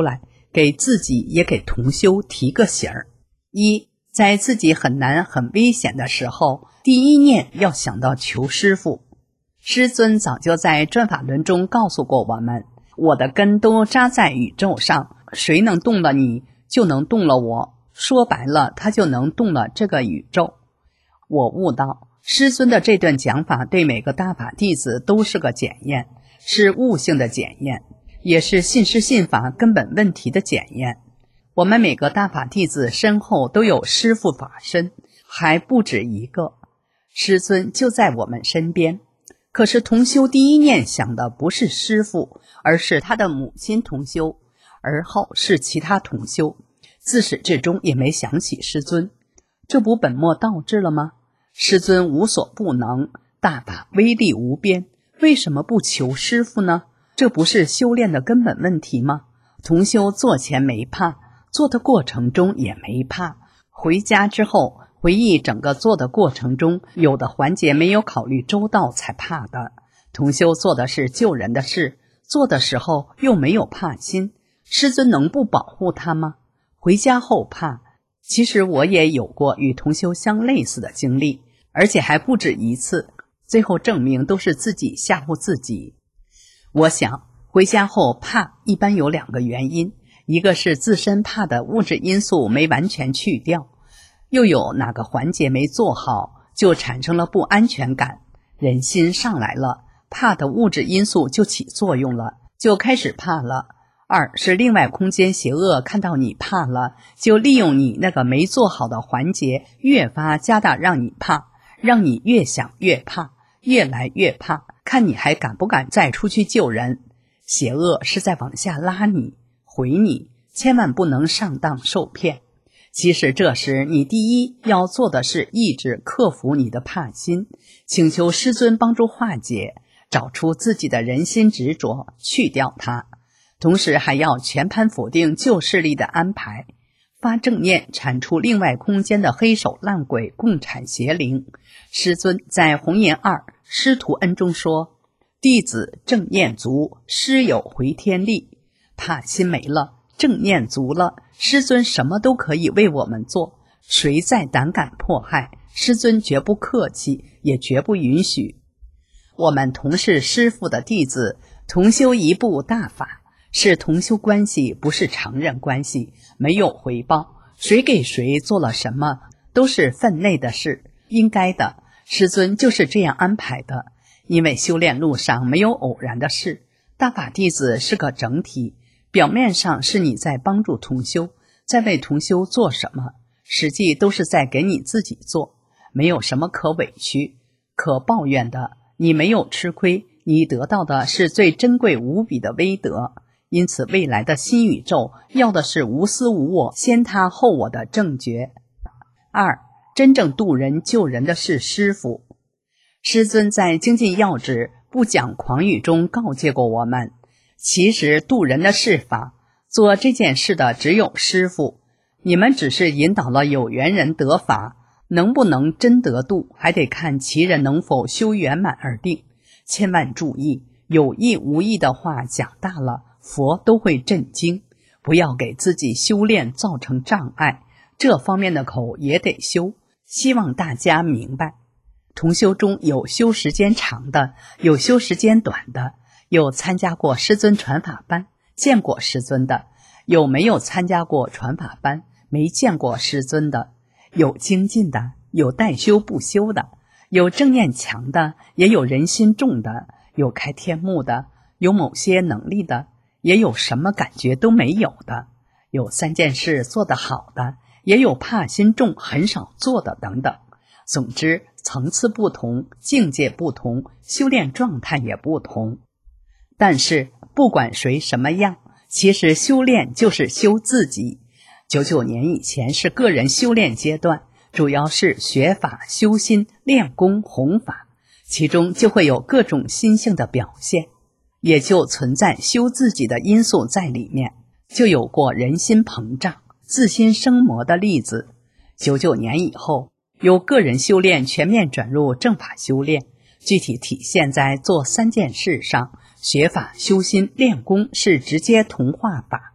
给自己也给同修提个醒儿：一，在自己很难很危险的时候，第一念要想到求师父。师尊早就在转法轮中告诉过我们，我的根都扎在宇宙上，谁能动了你，就能动了我，说白了，他就能动了这个宇宙。我悟到师尊的这段讲法对每个大法弟子都是个检验，是悟性的检验，也是信师信法根本问题的检验。我们每个大法弟子身后都有师父法身，还不止一个，师尊就在我们身边。可是同修第一念想的不是师父，而是他的母亲同修，而后是其他同修，自始至终也没想起师尊，这不本末倒置了吗？师尊无所不能，大法威力无边，为什么不求师父呢？这不是修炼的根本问题吗？同修做前没怕，做的过程中也没怕，回家之后回忆整个做的过程中，有的环节没有考虑周到才怕的。同修做的是救人的事，做的时候又没有怕心，师尊能不保护他吗？回家后怕，其实我也有过与同修相类似的经历，而且还不止一次，最后证明都是自己吓唬自己。我想回家后怕一般有两个原因，一个是自身怕的物质因素没完全去掉，又有哪个环节没做好，就产生了不安全感，人心上来了，怕的物质因素就起作用了，就开始怕了。二是另外空间邪恶看到你怕了，就利用你那个没做好的环节，越发加大让你怕，让你越想越怕，越来越怕，看你还敢不敢再出去救人。邪恶是在往下拉你，回你，千万不能上当受骗。其实这时你第一要做的是抑制克服你的怕心，请求师尊帮助化解，找出自己的人心执着，去掉它。同时还要全盘否定旧势力的安排，发正念铲除另外空间的黑手烂鬼共产邪灵。师尊在红岩二师徒恩中说，弟子正念足，师有回天力。怕心没了，正念足了，师尊什么都可以为我们做，谁再胆敢迫害，师尊绝不客气，也绝不允许。我们同是师父的弟子，同修一部大法，是同修关系，不是常人关系，没有回报，谁给谁做了什么都是分内的事，应该的，师尊就是这样安排的。因为修炼路上没有偶然的事，大法弟子是个整体，表面上是你在帮助同修，在为同修做什么，实际都是在给你自己做，没有什么可委屈可抱怨的，你没有吃亏，你得到的是最珍贵无比的威德。因此未来的新宇宙要的是无私无我，先他后我的正觉。二，真正渡人救人的是师父。师尊在精进要旨不讲狂语中告诫过我们，其实渡人的事法，做这件事的只有师父，你们只是引导了有缘人得法，能不能真得度，还得看其人能否修圆满而定。千万注意，有意无意的话讲大了，佛都会震惊，不要给自己修炼造成障碍，这方面的口也得修，希望大家明白。同修中有修时间长的，有修时间短的，有参加过师尊传法班见过师尊的，有没有参加过传法班没见过师尊的，有精进的，有待修不修的，有正念强的，也有人心重的，有开天目的，有某些能力的，也有什么感觉都没有的，有三件事做得好的，也有怕心重很少做的等等。总之层次不同，境界不同，修炼状态也不同。但是不管谁什么样，其实修炼就是修自己。九九年以前是个人修炼阶段，主要是学法修心练功弘法，其中就会有各种心性的表现，也就存在修自己的因素在里面，就有过人心膨胀自心生魔的例子。九九年以后，由个人修炼全面转入正法修炼，具体体现在做三件事上，学法修心练功是直接同化法，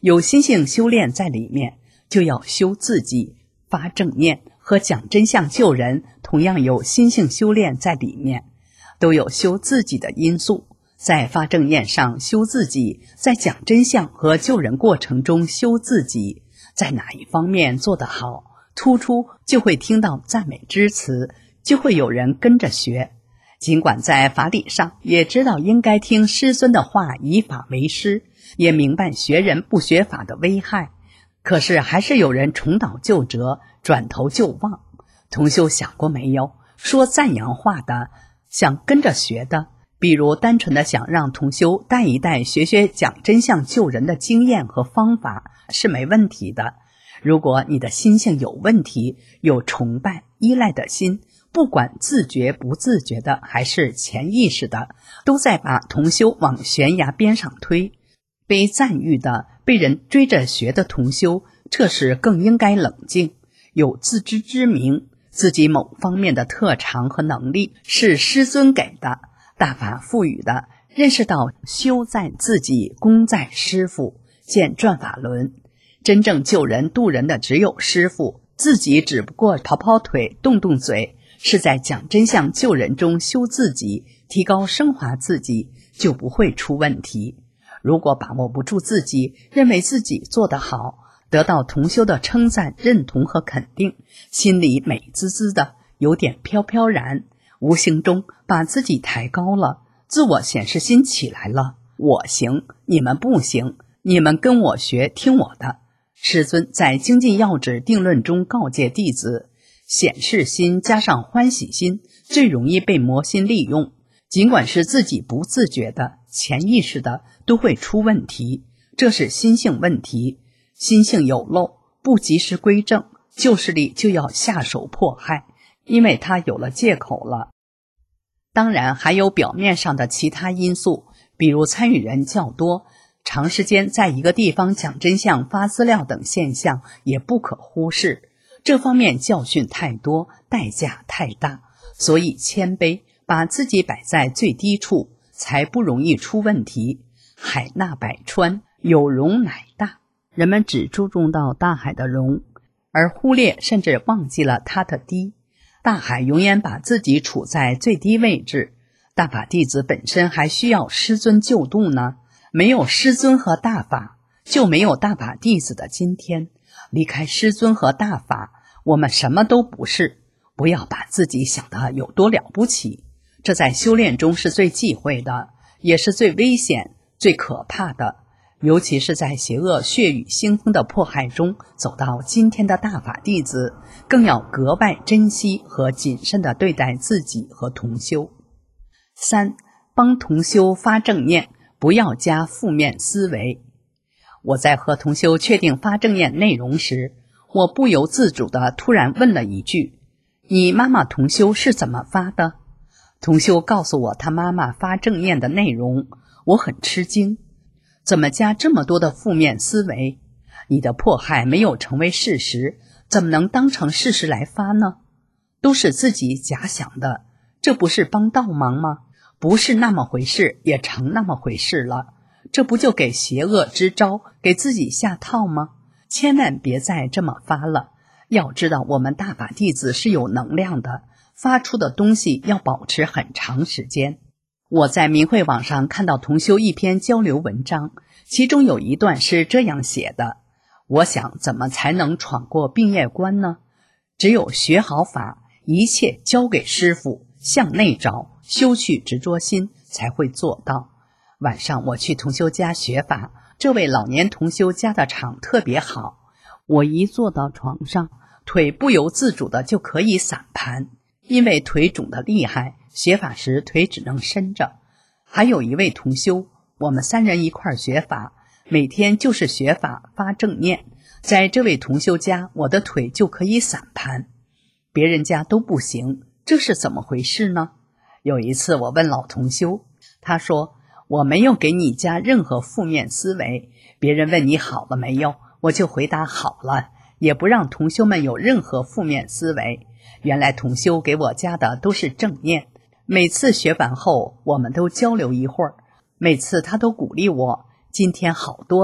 有心性修炼在里面，就要修自己，发正念和讲真相救人同样有心性修炼在里面，都有修自己的因素。在发正念上修自己，在讲真相和救人过程中修自己，在哪一方面做得好，突出就会听到赞美之词，就会有人跟着学。尽管在法理上也知道应该听师尊的话，以法为师，也明白学人不学法的危害，可是还是有人重蹈旧辙，转头就忘。同修想过没有，说赞扬话的，想跟着学的，比如单纯的想让同修带一带学学讲真相救人的经验和方法是没问题的。如果你的心性有问题，有崇拜依赖的心，不管自觉不自觉的还是潜意识的，都在把同修往悬崖边上推。被赞誉的，被人追着学的同修，这时更应该冷静，有自知之明，自己某方面的特长和能力是师尊给的，大法赋予的，认识到修在自己，功在师父，见转法轮。真正救人渡人的只有师父，自己只不过跑跑腿动动嘴，是在讲真相救人中修自己，提高升华自己，就不会出问题。如果把握不住自己，认为自己做得好，得到同修的称赞、认同和肯定，心里美滋滋的，有点飘飘然，无形中把自己抬高了，自我显示心起来了，我行，你们不行，你们跟我学，听我的。师尊在精进要旨定论中告诫弟子，显示心加上欢喜心最容易被魔心利用，尽管是自己不自觉的、潜意识的，都会出问题，这是心性问题。心性有漏，不及时归正，旧势力就要下手迫害，因为他有了借口了。当然还有表面上的其他因素，比如参与人较多，长时间在一个地方讲真相、发资料等现象也不可忽视。这方面教训太多，代价太大，所以谦卑，把自己摆在最低处，才不容易出问题。海纳百川，有容乃大。人们只注重到大海的容，而忽略甚至忘记了它的低。大海永远把自己处在最低位置，大法弟子本身还需要师尊救度呢。没有师尊和大法，就没有大法弟子的今天。离开师尊和大法，我们什么都不是。不要把自己想得有多了不起，这在修炼中是最忌讳的，也是最危险、最可怕的。尤其是在邪恶血雨腥风的迫害中走到今天的大法弟子，更要格外珍惜和谨慎地对待自己和同修。三、帮同修发正念，不要加负面思维。我在和同修确定发正念内容时，我不由自主地突然问了一句：你妈妈同修是怎么发的？同修告诉我他妈妈发正念的内容，我很吃惊。怎么加这么多的负面思维？你的迫害没有成为事实，怎么能当成事实来发呢？都是自己假想的，这不是帮倒忙吗？不是那么回事，也成那么回事了，这不就给邪恶支招，给自己下套吗？千万别再这么发了。要知道我们大法弟子是有能量的，发出的东西要保持很长时间。我在明慧网上看到同修一篇交流文章，其中有一段是这样写的：我想怎么才能闯过病业关呢？只有学好法，一切交给师父，向内找，修去执着心，才会做到。晚上我去同修家学法，这位老年同修家的场特别好，我一坐到床上，腿不由自主的就可以散盘，因为腿肿得厉害，学法时腿只能伸着。还有一位同修，我们三人一块学法，每天就是学法发正念，在这位同修家，我的腿就可以散盘，别人家都不行，这是怎么回事呢？有一次我问老同修，他说我没有给你加任何负面思维，别人问你好了没有，我就回答好了，也不让同修们有任何负面思维。原来同修给我加的都是正念，每次学完后我们都交流一会儿，每次他都鼓励我，今天好多了，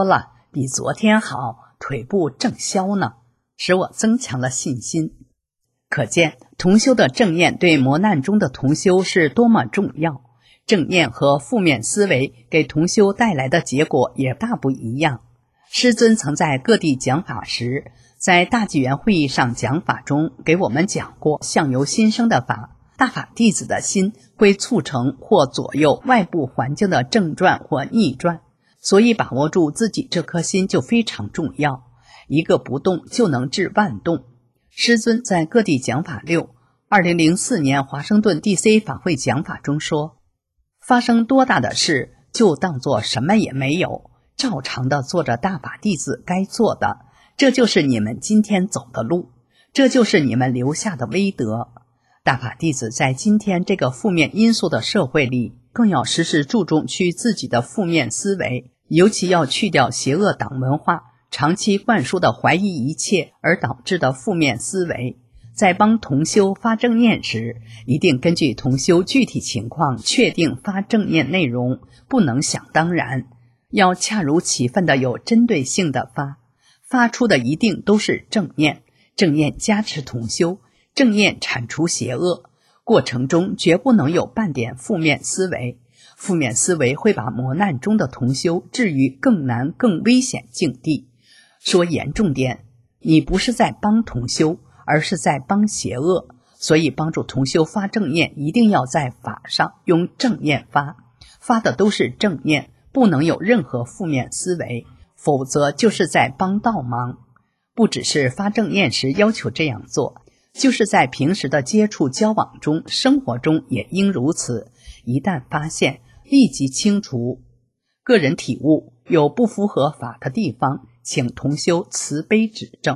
比昨天好，腿部正消呢，使我增强了信心。可见同修的正念对磨难中的同修是多么重要，正念和负面思维给同修带来的结果也大不一样。师尊曾在各地讲法时，在大纪元会议上讲法中给我们讲过相由心生的法，大法弟子的心会促成或左右外部环境的正转或逆转，所以把握住自己这颗心就非常重要，一个不动就能治万动。师尊在各地讲法六二零零四年华盛顿 D C 法会讲法中说，发生多大的事就当作什么也没有，照常的做着大法弟子该做的，这就是你们今天走的路，这就是你们留下的威德。大法弟子在今天这个负面因素的社会里，更要时时注重去自己的负面思维，尤其要去掉邪恶党文化长期灌输的怀疑一切而导致的负面思维。在帮同修发正念时，一定根据同修具体情况确定发正念内容，不能想当然，要恰如其分的有针对性的发，发出的一定都是正念，正念加持同修，正念铲除邪恶，过程中绝不能有半点负面思维，负面思维会把磨难中的同修置于更难更危险境地。说严重点，你不是在帮同修，而是在帮邪恶，所以帮助同修发正念一定要在法上用正念发，发的都是正念，不能有任何负面思维，否则就是在帮倒忙。不只是发正念时要求这样做，就是在平时的接触交往中，生活中也应如此，一旦发现立即清除。个人体悟有不符合法的地方，请同修慈悲指正。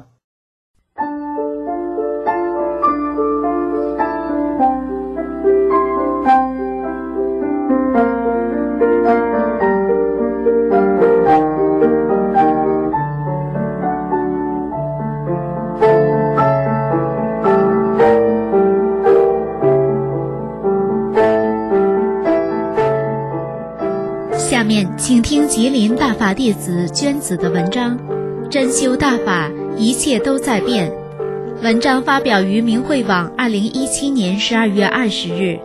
下面请听吉林大法弟子娟子的文章《真修大法，一切都在变》。文章发表于明慧网二零一七年十二月二十日。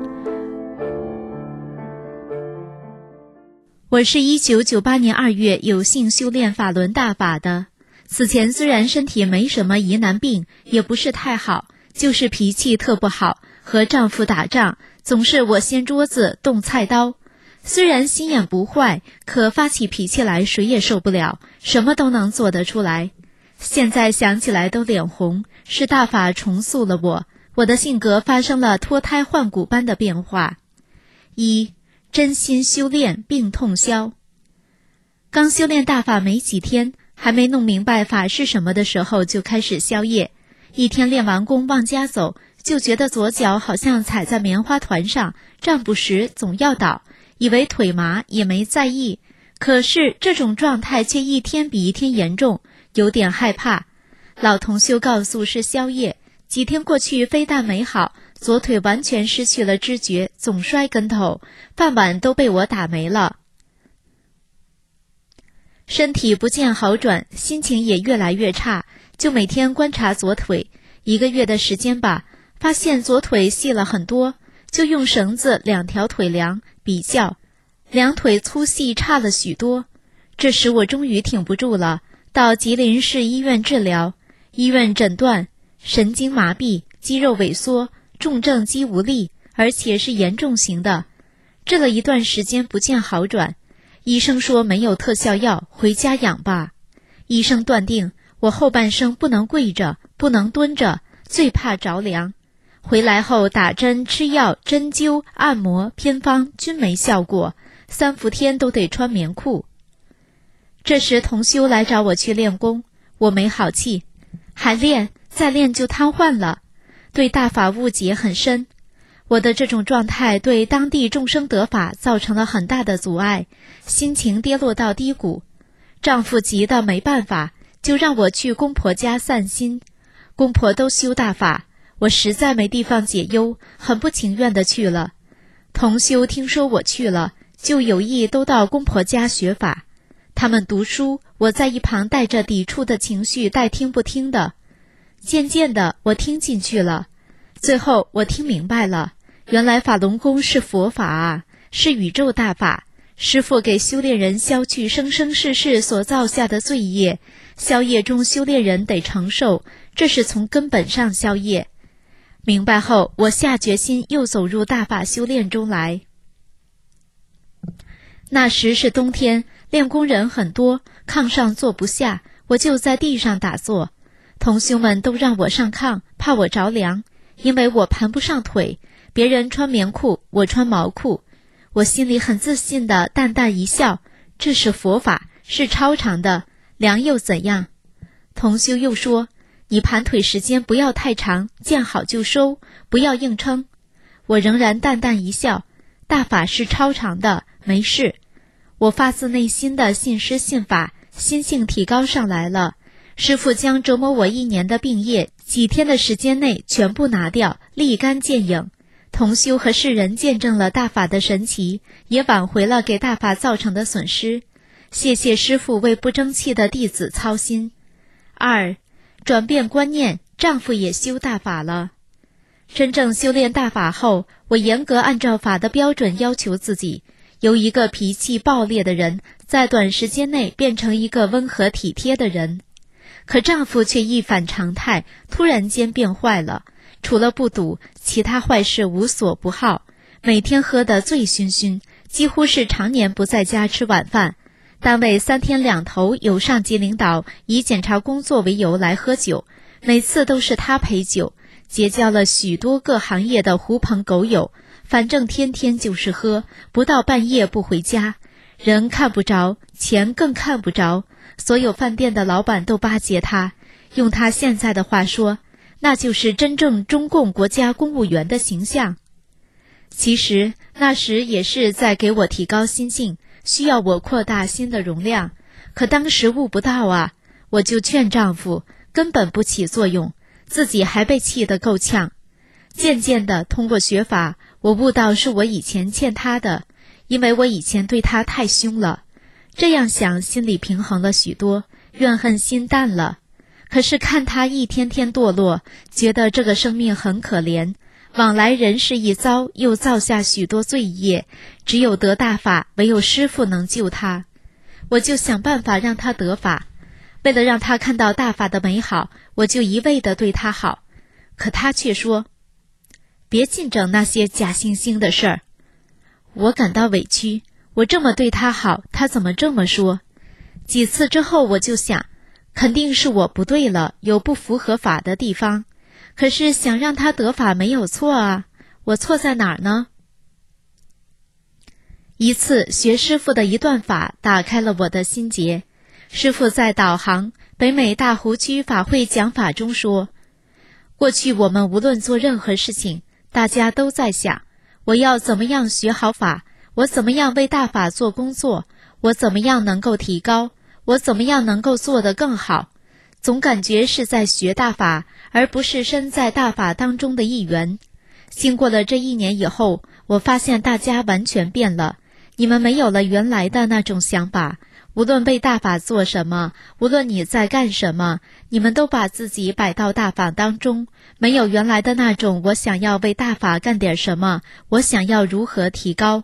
我是一九九八年二月有幸修炼法轮大法的。此前虽然身体没什么疑难病，也不是太好，就是脾气特不好，和丈夫打仗总是我掀桌子动菜刀。虽然心眼不坏，可发起脾气来谁也受不了，什么都能做得出来。现在想起来都脸红，是大法重塑了我，我的性格发生了脱胎换骨般的变化。一、真心修炼病痛消。刚修炼大法没几天，还没弄明白法是什么的时候就开始宵夜。一天练完功往家走，就觉得左脚好像踩在棉花团上，站不实总要倒，以为腿麻也没在意，可是这种状态却一天比一天严重，有点害怕。老同修告诉是宵夜，几天过去非但没好，左腿完全失去了知觉，总摔跟头，饭碗都被我打没了。身体不见好转，心情也越来越差，就每天观察左腿，一个月的时间吧，发现左腿细了很多，就用绳子两条腿量比较，两腿粗细差了许多。这时我终于挺不住了，到吉林市医院治疗，医院诊断神经麻痹、肌肉萎缩、重症肌无力，而且是严重型的。治了一段时间不见好转，医生说没有特效药，回家养吧。医生断定我后半生不能跪着，不能蹲着，最怕着凉。回来后打针、吃药、针灸、按摩、偏方均没效果，三伏天都得穿棉裤。这时同修来找我去练功，我没好气，还练，再练就瘫痪了，对大法误解很深。我的这种状态对当地众生得法造成了很大的阻碍，心情跌落到低谷。丈夫急得没办法，就让我去公婆家散心。公婆都修大法，我实在没地方解忧，很不情愿地去了。同修听说我去了，就有意都到公婆家学法。 他们读书，我在一旁带着抵触的情绪，带听不听的。渐渐的，我听进去了，最后我听明白了，原来法轮功是佛法啊，是宇宙大法。师父给修炼人消去生生世世所造下的罪业，消业中修炼人得承受，这是从根本上消业。明白后，我下决心又走入大法修炼中来。那时是冬天，练功人很多，炕上坐不下，我就在地上打坐。同修们都让我上炕，怕我着凉，因为我盘不上腿，别人穿棉裤，我穿毛裤。我心里很自信地淡淡一笑，这是佛法，是超常的，凉又怎样？同修又说，你盘腿时间不要太长，见好就收，不要硬撑。我仍然淡淡一笑，大法是超常的，没事。我发自内心的信师信法，心性提高上来了。师父将折磨我一年的病业，几天的时间内全部拿掉，立竿见影。同修和世人见证了大法的神奇，也挽回了给大法造成的损失。谢谢师父为不争气的弟子操心。二，转变观念，丈夫也修大法了。真正修炼大法后，我严格按照法的标准要求自己，由一个脾气暴烈的人，在短时间内变成一个温和体贴的人。可丈夫却一反常态，突然间变坏了。除了不赌，其他坏事无所不好，每天喝得醉醺醺，几乎是常年不在家吃晚饭。单位三天两头有上级领导以检查工作为由来喝酒，每次都是他陪酒，结交了许多各行业的狐朋狗友，反正天天就是喝，不到半夜不回家。人看不着，钱更看不着，所有饭店的老板都巴结他，用他现在的话说，那就是真正中共国家公务员的形象。其实那时也是在给我提高心性，需要我扩大心的容量，可当时悟不到啊，我就劝丈夫，根本不起作用，自己还被气得够呛。渐渐的，通过学法，我悟到是我以前欠他的，因为我以前对他太凶了。这样想，心里平衡了许多，怨恨心淡了。可是看他一天天堕落，觉得这个生命很可怜，往来人世一遭，又造下许多罪业，只有得大法，唯有师父能救他。我就想办法让他得法，为了让他看到大法的美好，我就一味地对他好。可他却说，别净整那些假惺惺的事儿。我感到委屈，我这么对他好，他怎么这么说？几次之后，我就想，肯定是我不对了，有不符合法的地方。可是想让他得法没有错啊，我错在哪儿呢？一次学师父的一段法打开了我的心结。师父在导航北美大湖区法会讲法中说，过去我们无论做任何事情，大家都在想，我要怎么样学好法，我怎么样为大法做工作，我怎么样能够提高，我怎么样能够做得更好，总感觉是在学大法，而不是身在大法当中的一员。经过了这一年以后，我发现大家完全变了，你们没有了原来的那种想法，无论为大法做什么，无论你在干什么，你们都把自己摆到大法当中，没有原来的那种我想要为大法干点什么，我想要如何提高。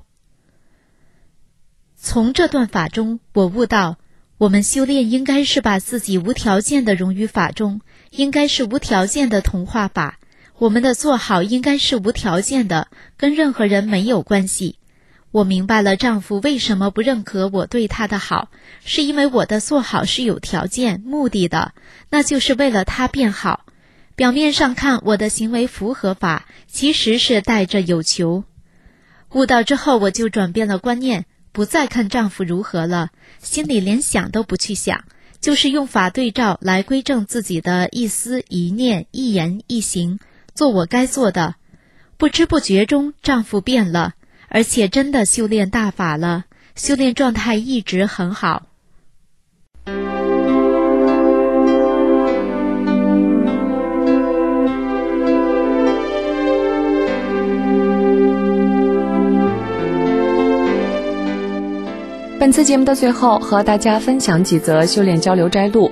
从这段法中，我悟到，我们修炼应该是把自己无条件的融于法中，应该是无条件的同化法，我们的做好应该是无条件的，跟任何人没有关系。我明白了丈夫为什么不认可我对他的好，是因为我的做好是有条件、目的的，那就是为了他变好。表面上看我的行为符合法，其实是带着有求。悟到之后，我就转变了观念，不再看丈夫如何了，心里连想都不去想，就是用法对照来归正自己的一思一念一言一行，做我该做的。不知不觉中，丈夫变了，而且真的修炼大法了，修炼状态一直很好。 本次节目的最后，和大家分享几则修炼交流摘录。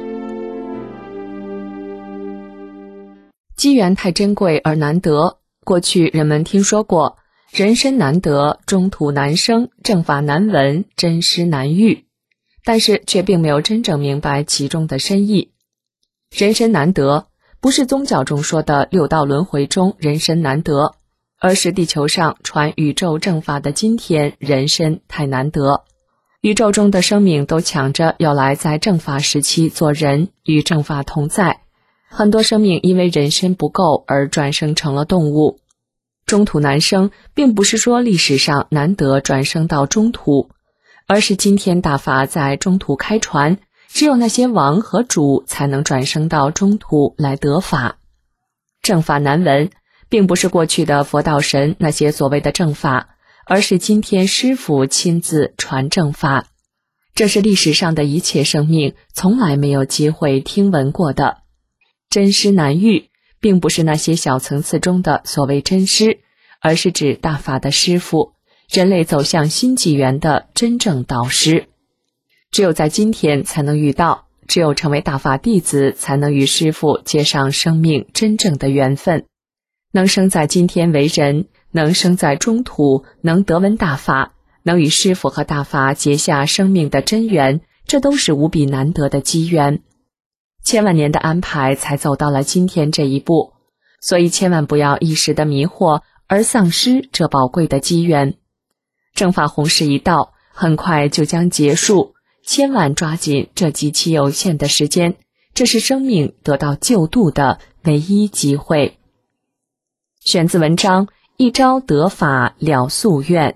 机缘太珍贵而难得，过去人们听说过人参难得，中途难生，正法难闻，真师难遇，但是却并没有真正明白其中的深意。人参难得不是宗教中说的六道轮回中人参难得，而是地球上传宇宙正法的今天人参太难得。宇宙中的生命都抢着要来在正法时期做人，与正法同在，很多生命因为人参不够而转生成了动物。中途难生并不是说历史上难得转生到中途，而是今天大法在中途开传，只有那些王和主才能转生到中途来得法。正法难闻并不是过去的佛道神那些所谓的正法，而是今天师父亲自传正法，这是历史上的一切生命从来没有机会听闻过的。真师难遇并不是那些小层次中的所谓真师，而是指大法的师父，人类走向新纪元的真正导师。只有在今天才能遇到，只有成为大法弟子才能与师父结上生命真正的缘分。能生在今天为人，能生在中途，能得闻大法，能与师父和大法结下生命的真缘，这都是无比难得的机缘。千万年的安排才走到了今天这一步，所以千万不要一时的迷惑而丧失这宝贵的机缘。正法弘誓一到，很快就将结束，千万抓紧这极其有限的时间，这是生命得到救度的唯一机会。选自文章《一朝得法了夙愿》。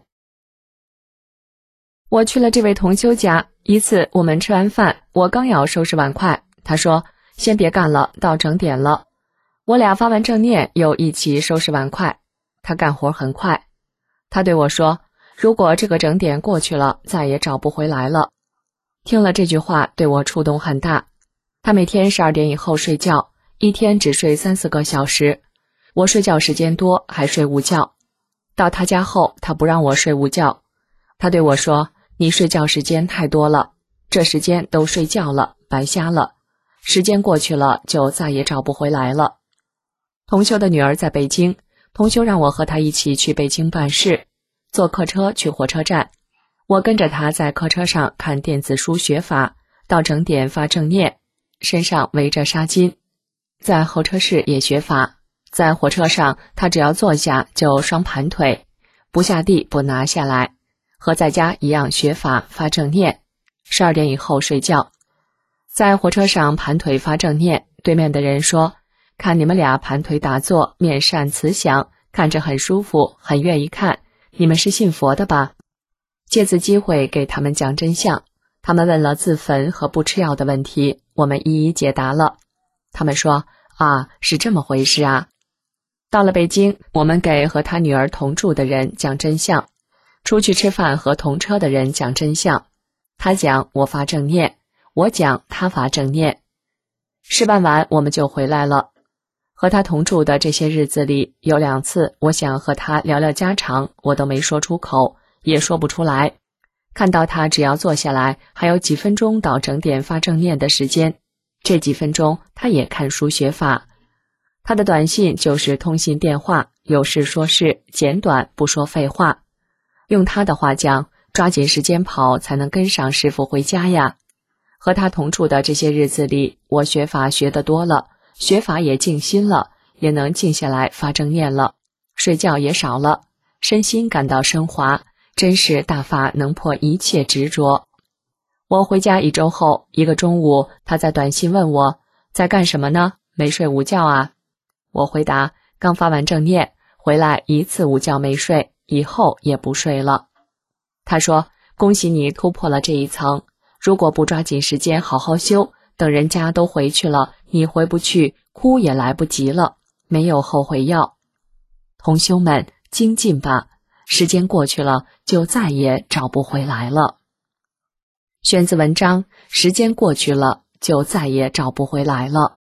我去了这位同修家，一次我们吃完饭，我刚要收拾碗筷，他说先别干了，到整点了。我俩发完正念又一起收拾碗筷，他干活很快。他对我说，如果这个整点过去了，再也找不回来了。听了这句话对我触动很大。他每天十二点以后睡觉，一天只睡三四个小时。我睡觉时间多，还睡午觉。到他家后，他不让我睡午觉。他对我说，你睡觉时间太多了，这时间都睡觉了，白瞎了。时间过去了，就再也找不回来了。同修的女儿在北京，同修让我和他一起去北京办事，坐客车去火车站。我跟着他在客车上看电子书学法，到整点发正念，身上围着纱巾。在候车室也学法。在火车上，他只要坐下就双盘腿，不下地不拿下来，和在家一样学法发正念。十二点以后睡觉。在火车上盘腿发正念，对面的人说，看你们俩盘腿打坐，面善慈祥，看着很舒服，很愿意看，你们是信佛的吧？借此机会给他们讲真相。他们问了自焚和不吃药的问题，我们一一解答了。他们说，啊，是这么回事啊。到了北京，我们给和他女儿同住的人讲真相，出去吃饭和同车的人讲真相。他讲我发正念，我讲他发正念。吃饭完我们就回来了。和他同住的这些日子里，有两次我想和他聊聊家常，我都没说出口，也说不出来。看到他只要坐下来，还有几分钟到整点发正念的时间，这几分钟他也看书学法。他的短信就是通信电话，有事说事，简短，不说废话。用他的话讲，抓紧时间跑才能跟上师父回家呀。和他同住的这些日子里，我学法学得多了，学法也静心了，也能静下来发正念了，睡觉也少了，身心感到升华，真是大法能破一切执着。我回家一周后，一个中午，他在短信问我，在干什么呢？没睡午觉啊？我回答，刚发完正念，回来一次午觉没睡，以后也不睡了。他说，恭喜你突破了这一层，如果不抓紧时间好好修，等人家都回去了，你回不去，哭也来不及了，没有后悔药。同修们，精进吧，时间过去了，就再也找不回来了。选自文章，时间过去了，就再也找不回来了。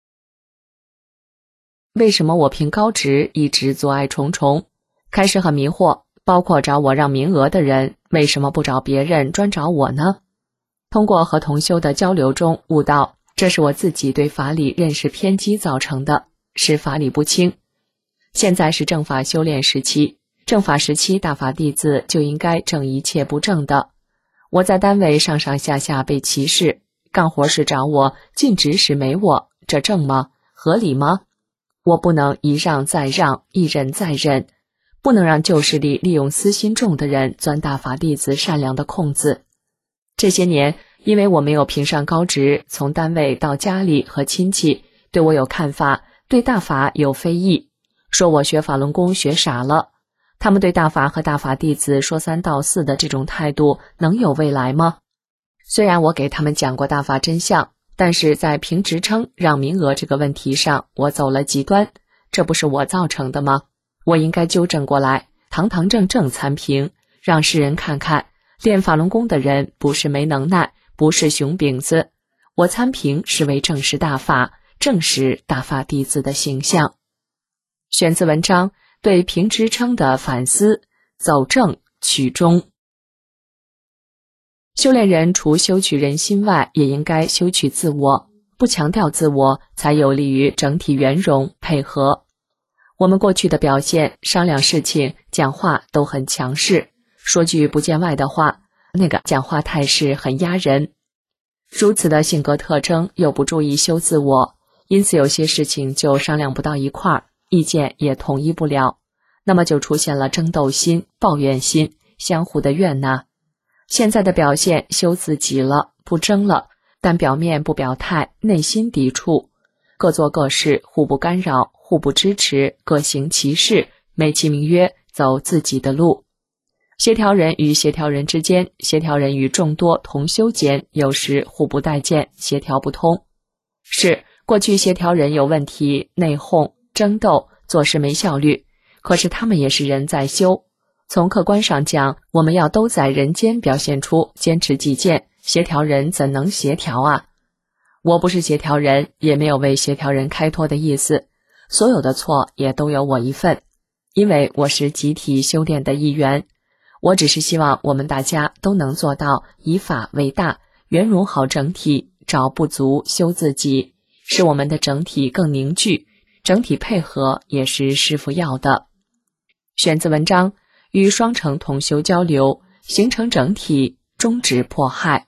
为什么我凭高职一直阻碍重重？开始很迷惑， 包括找我让名额的人，为什么不找别人专找我呢？通过和同修的交流中悟到，这是我自己对法理认识偏激造成的，是法理不清。现在是正法修炼时期，正法时期大法弟子就应该正一切不正的。我在单位上上下下被歧视，干活时找我，尽职时没我，这正吗？合理吗？我不能一让再让，一忍再忍，不能让旧势力利用私心重的人钻大法弟子善良的空子。这些年，因为我没有评上高职，从单位到家里和亲戚对我有看法，对大法有非议，说我学法轮功学傻了。他们对大法和大法弟子说三道四的这种态度能有未来吗？虽然我给他们讲过大法真相，但是在评职称让名额这个问题上，我走了极端，这不是我造成的吗？我应该纠正过来，堂堂正正参评，让世人看看，练法轮功的人不是没能耐，不是熊饼子。我参评是为正视大法，正视大法弟子的形象。选自文章对评职称的反思，走正取中。修炼人除修取人心外，也应该修取自我，不强调自我，才有利于整体圆融配合。我们过去的表现，商量事情、讲话都很强势，说句不见外的话，那个讲话态势很压人。如此的性格特征又不注意修自我，因此有些事情就商量不到一块儿，意见也统一不了，那么就出现了争斗心、抱怨心，相互的怨呐。现在的表现修自己了，不争了，但表面不表态，内心抵触，各做各事，互不干扰，互不支持，各行其事，美其名曰走自己的路。协调人与协调人之间，协调人与众多同修间，有时互不待见，协调不通。是过去协调人有问题，内讧、争斗，做事没效率，可是他们也是人在修。从客观上讲，我们要都在人间表现出坚持己见，协调人怎能协调啊？我不是协调人，也没有为协调人开脱的意思，所有的错也都有我一份，因为我是集体修炼的一员。我只是希望我们大家都能做到以法为大，圆融好整体，找不足修自己，使我们的整体更凝聚，整体配合也是师父要的。选自文章与双城同修交流，形成整体，终止迫害。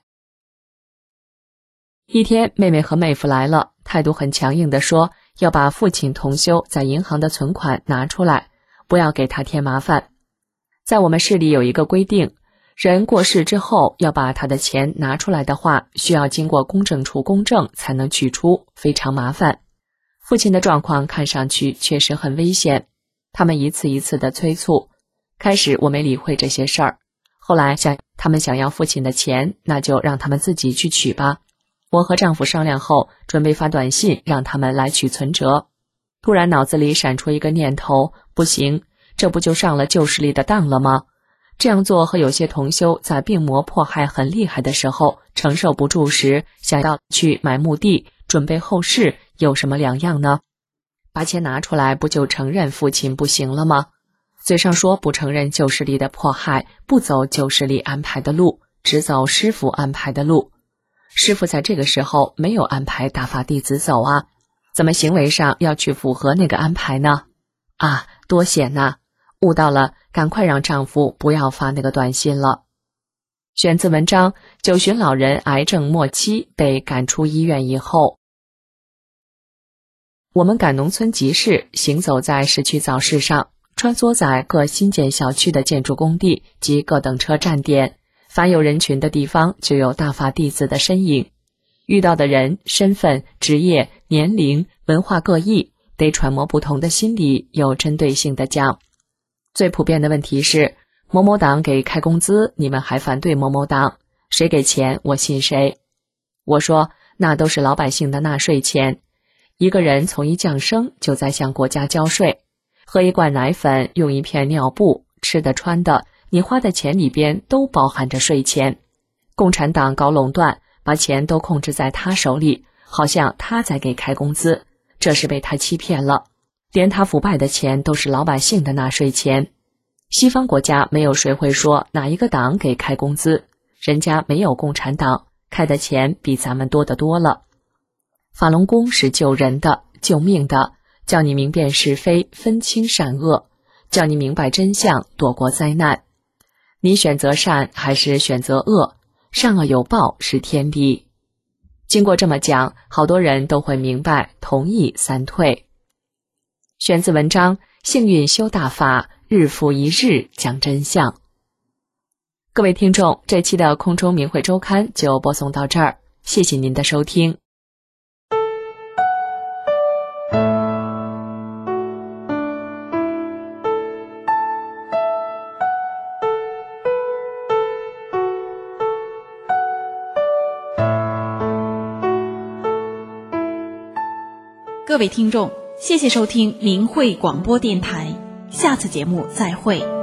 一天，妹妹和妹夫来了，态度很强硬地说，要把父亲同修在银行的存款拿出来，不要给他添麻烦。在我们市里有一个规定，人过世之后要把他的钱拿出来的话，需要经过公证处公证才能取出，非常麻烦。父亲的状况看上去确实很危险，他们一次一次的催促。开始我没理会这些事儿，后来想他们想要父亲的钱，那就让他们自己去取吧。我和丈夫商量后，准备发短信让他们来取存折。突然脑子里闪出一个念头，不行，这不就上了旧势力的当了吗？这样做和有些同修在病魔迫害很厉害的时候承受不住时，想要去买墓地准备后事有什么两样呢？把钱拿出来不就承认父亲不行了吗？嘴上说不承认旧势力的迫害，不走旧势力安排的路，只走师父安排的路。师父在这个时候没有安排大法弟子走啊，怎么行为上要去符合那个安排呢？啊，多险呐！悟到了，赶快让丈夫不要发那个短信了。选自文章九旬老人癌症末期被赶出医院以后。我们赶农村集市，行走在市区早市上，穿梭在各新建小区的建筑工地及各等车站点，凡有人群的地方就有大法弟子的身影。遇到的人身份、职业、年龄、文化各异，得揣摩不同的心理，有针对性的讲。最普遍的问题是，某某党给开工资，你们还反对某某党，谁给钱我信谁。我说那都是老百姓的纳税钱，一个人从一降生就在向国家交税，喝一罐奶粉，用一片尿布，吃的穿的，你花的钱里边都包含着税钱。共产党搞垄断，把钱都控制在他手里，好像他在给开工资，这是被他欺骗了。连他腐败的钱都是老百姓的纳税钱。 西方国家没有谁会说哪一个党给开工资，人家没有共产党，开的钱比咱们多得多了。法轮功是救人的、救命的，叫你明辨是非，分清善恶，叫你明白真相，躲过灾难。你选择善还是选择恶？善恶有报是天理。经过这么讲，好多人都会明白，同意三退。选自文章《幸运修大法，日复一日讲真相》。各位听众，这期的空中明慧周刊就播送到这儿，谢谢您的收听。 各位听众，谢谢收听明慧广播电台，下次节目再会。